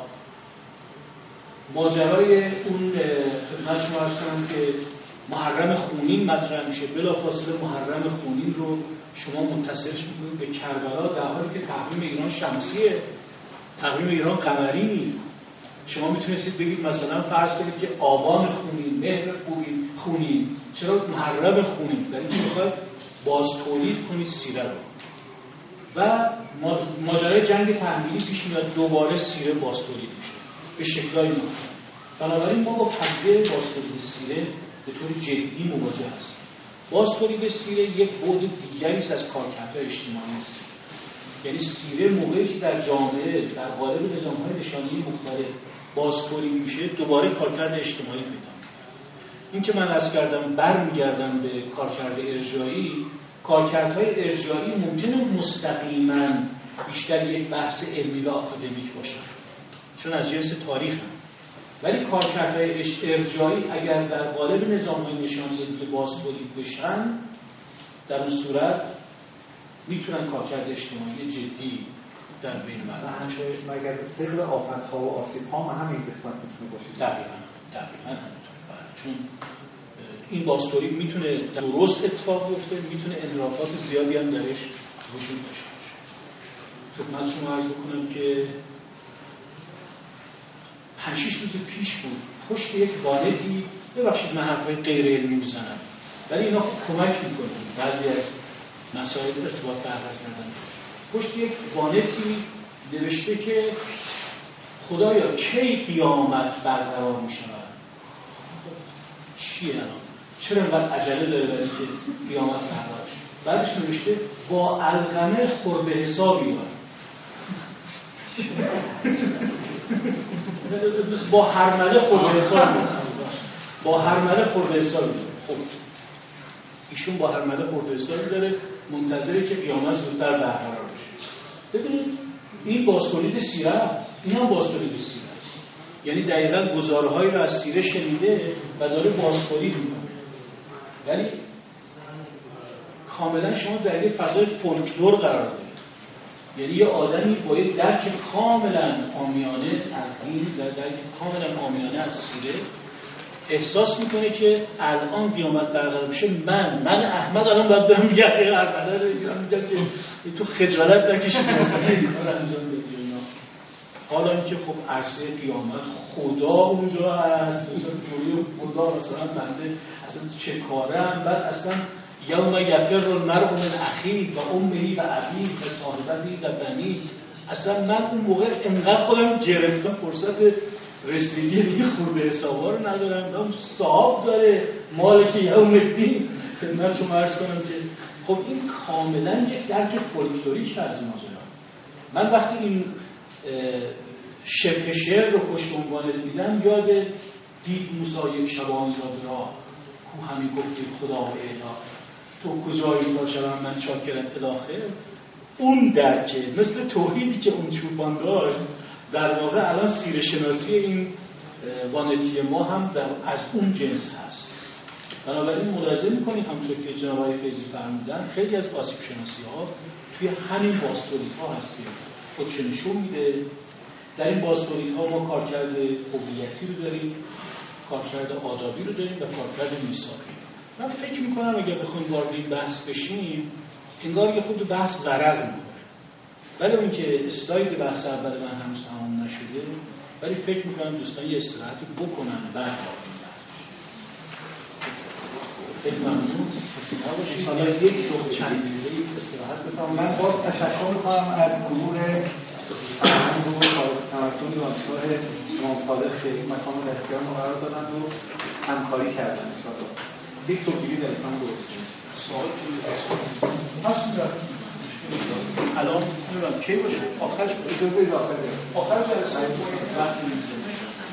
ماجرای اون خدمت شما عرض کنم که محرم خونین مطرح میشه، بلافاصله محرم خونین رو شما متصلش میکنید به کربلا، در حالی که تقویم ایران شمسیه، تقویم ایران قمری نیست. شما میتونستید بگید مثلا فرض کنید که آبان خونین، مهر خونین، چرا محرم خونین؟ در اینکه میخواید باز تولید کنید سیره رو. و ماجرای جنگ تحمیلی پیش میاد، دوباره سیره باز تولید میشه به شکل‌های مختلف. بنابراین ما با پدیده باز تولید سیره به طور جدی مواجه هستیم. باز تولید سیره یک بعد دیگری است از کارکردهای اجتماعی است. یعنی سیره موقعی که در جامعه در قالب نظام‌های نشانه‌ای مختلف باز تولید میشه، دوباره کارکرد اجتماعی پیدا می‌کنه. این که من عرض کردم برمیگردم به کارکرد ارجاعی، کارکردهای ارجاعی ممکنه مستقیما بیشتر یک بحث علمی و آکادمیک باشه، چون از جنس تاریخ هم. ولی کارکردهای ارجاعی اگر در قالب نظام‌های نشانه‌ای دیگه باز تولید بشن، در اون صورت میتونن کارکرد اجتماعی جدی در بین مردم باشه. مگر سر آفت‌ها و آسیب‌ها هم همین قسمت میتونه باشه. دقیقاً همینطوره. چون این باز تولید میتونه درست اتفاق بیفته، میتونه انحرافات زیادی هم درش وجود داشته باشه. خدمت شما عرض بکنم که 5-6 روز پیش بود پشت یک وانتی، ببخشید من حرفای غیر علمی میزنم ولی اینا خوب کمک میکنه بعضی از مسائل ارتباط برقرار کردن. پشت یک وانتی نوشته که خدایا کی قیامت برقرار میشود؟ چیه الان؟ چرا اینقدر عجله داره برای که قیامت برقرار شه؟ بعدش نوشته با علقمه خورده حسابی باید. با هرمله خورده حسابی با هرمله خورده حسابی. خب ایشون با هرمله خورده حسابی داره، منتظره که قیامت زودتر برقرار بشه. ببینید این بازتولید سیره، این هم بازتولید سیره است. یعنی دقیقاً گزاره‌هایی رو از سیره شنیده و داره بازتولید میکنه. ولی کاملا شما در یک فضای فولکلور قرار دارید. یعنی یه آدمی با یک درک کاملا عامیانه از دین، درک کاملا عامیانه از سیره احساس میکنه که الان قیامت برقرار بشه، من احمد الان باید برم یقه اربده رو بگیرم، میگم که تو خجالت نکشید مثلا این کار انجام بدید. حالا اینکه خب عرصه قیامت خدا اونجا هست، مثلا جوری خدا مثلا بنده اصلا چه کارم، بعد اصلا یوم یفر المرء من اخیه و امه و ابیه و صاحبته و بنیه، اصلا من اون موقع انقدر خودم گرفتم فرصت رسیدگی دیگه خورده حسابا رو ندارم، دارم صاحب داره مالک یوم الدین. خدمت شما عرض کنم که خب این کاملا یک درک فولکلوریک از ماجرا. من وقتی این شبه شعر رو پشت عنوان دیدم، یاد دید موسی یک شبانی را به راه، کو همی گفتید خدا و اله، تو کجایی تا شبم من چاکرت الاخر. اون درکه مثل توحیدی که اون چوپان داشت، در واقع الان سیره شناسی این وانتی ما هم از اون جنس هست. بنابراین ملاحظه می‌کنید همونطور که جناب آقای فیضی فرمودن، خیلی از آسیب شناسی ها توی همین بازتولیدها هست که خودش نشون میده. در این بازتولیدها ما کارکرد هویتی رو داریم، کارکرد آدابی رو داریم و کارکرد میثاقی. من فکر می‌کنم اگر بخوایم وارد این بحث بشیم، انگار یه خود بحث غرض می‌کنه. ولی اون که اسلاید بحث اول من هنوز تمام نشده، ولی فکر می‌کنم دوستان یه استراحتی بکنن بعد وارد این بحث بشیم. خیلی ممنون. کسی نباشه حالا یک رو چند دقیقه استراحت بکنم. من باز تشکر می‌کنم از گروه تمدن دانشگاه امام صادق خیلی مکان در اختیار ما قرار دادن و همکاری کردن ان شاءالله. یک توضیحی در اسلام درست سوال هست الان نمیدونم کی باشه آخرش اجازه بدید آخر جلسه وقت می‌ذاریم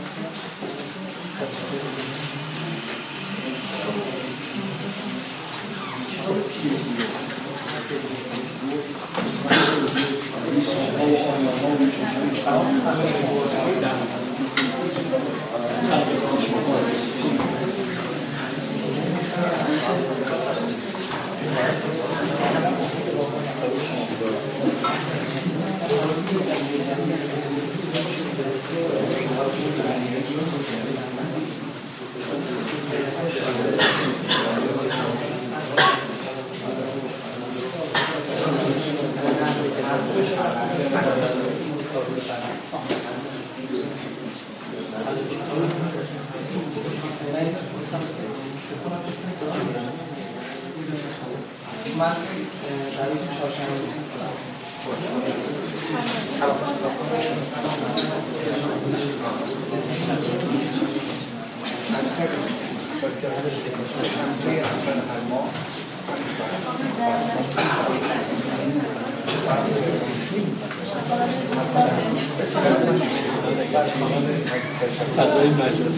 من در روز چهارشنبه فضای مجلس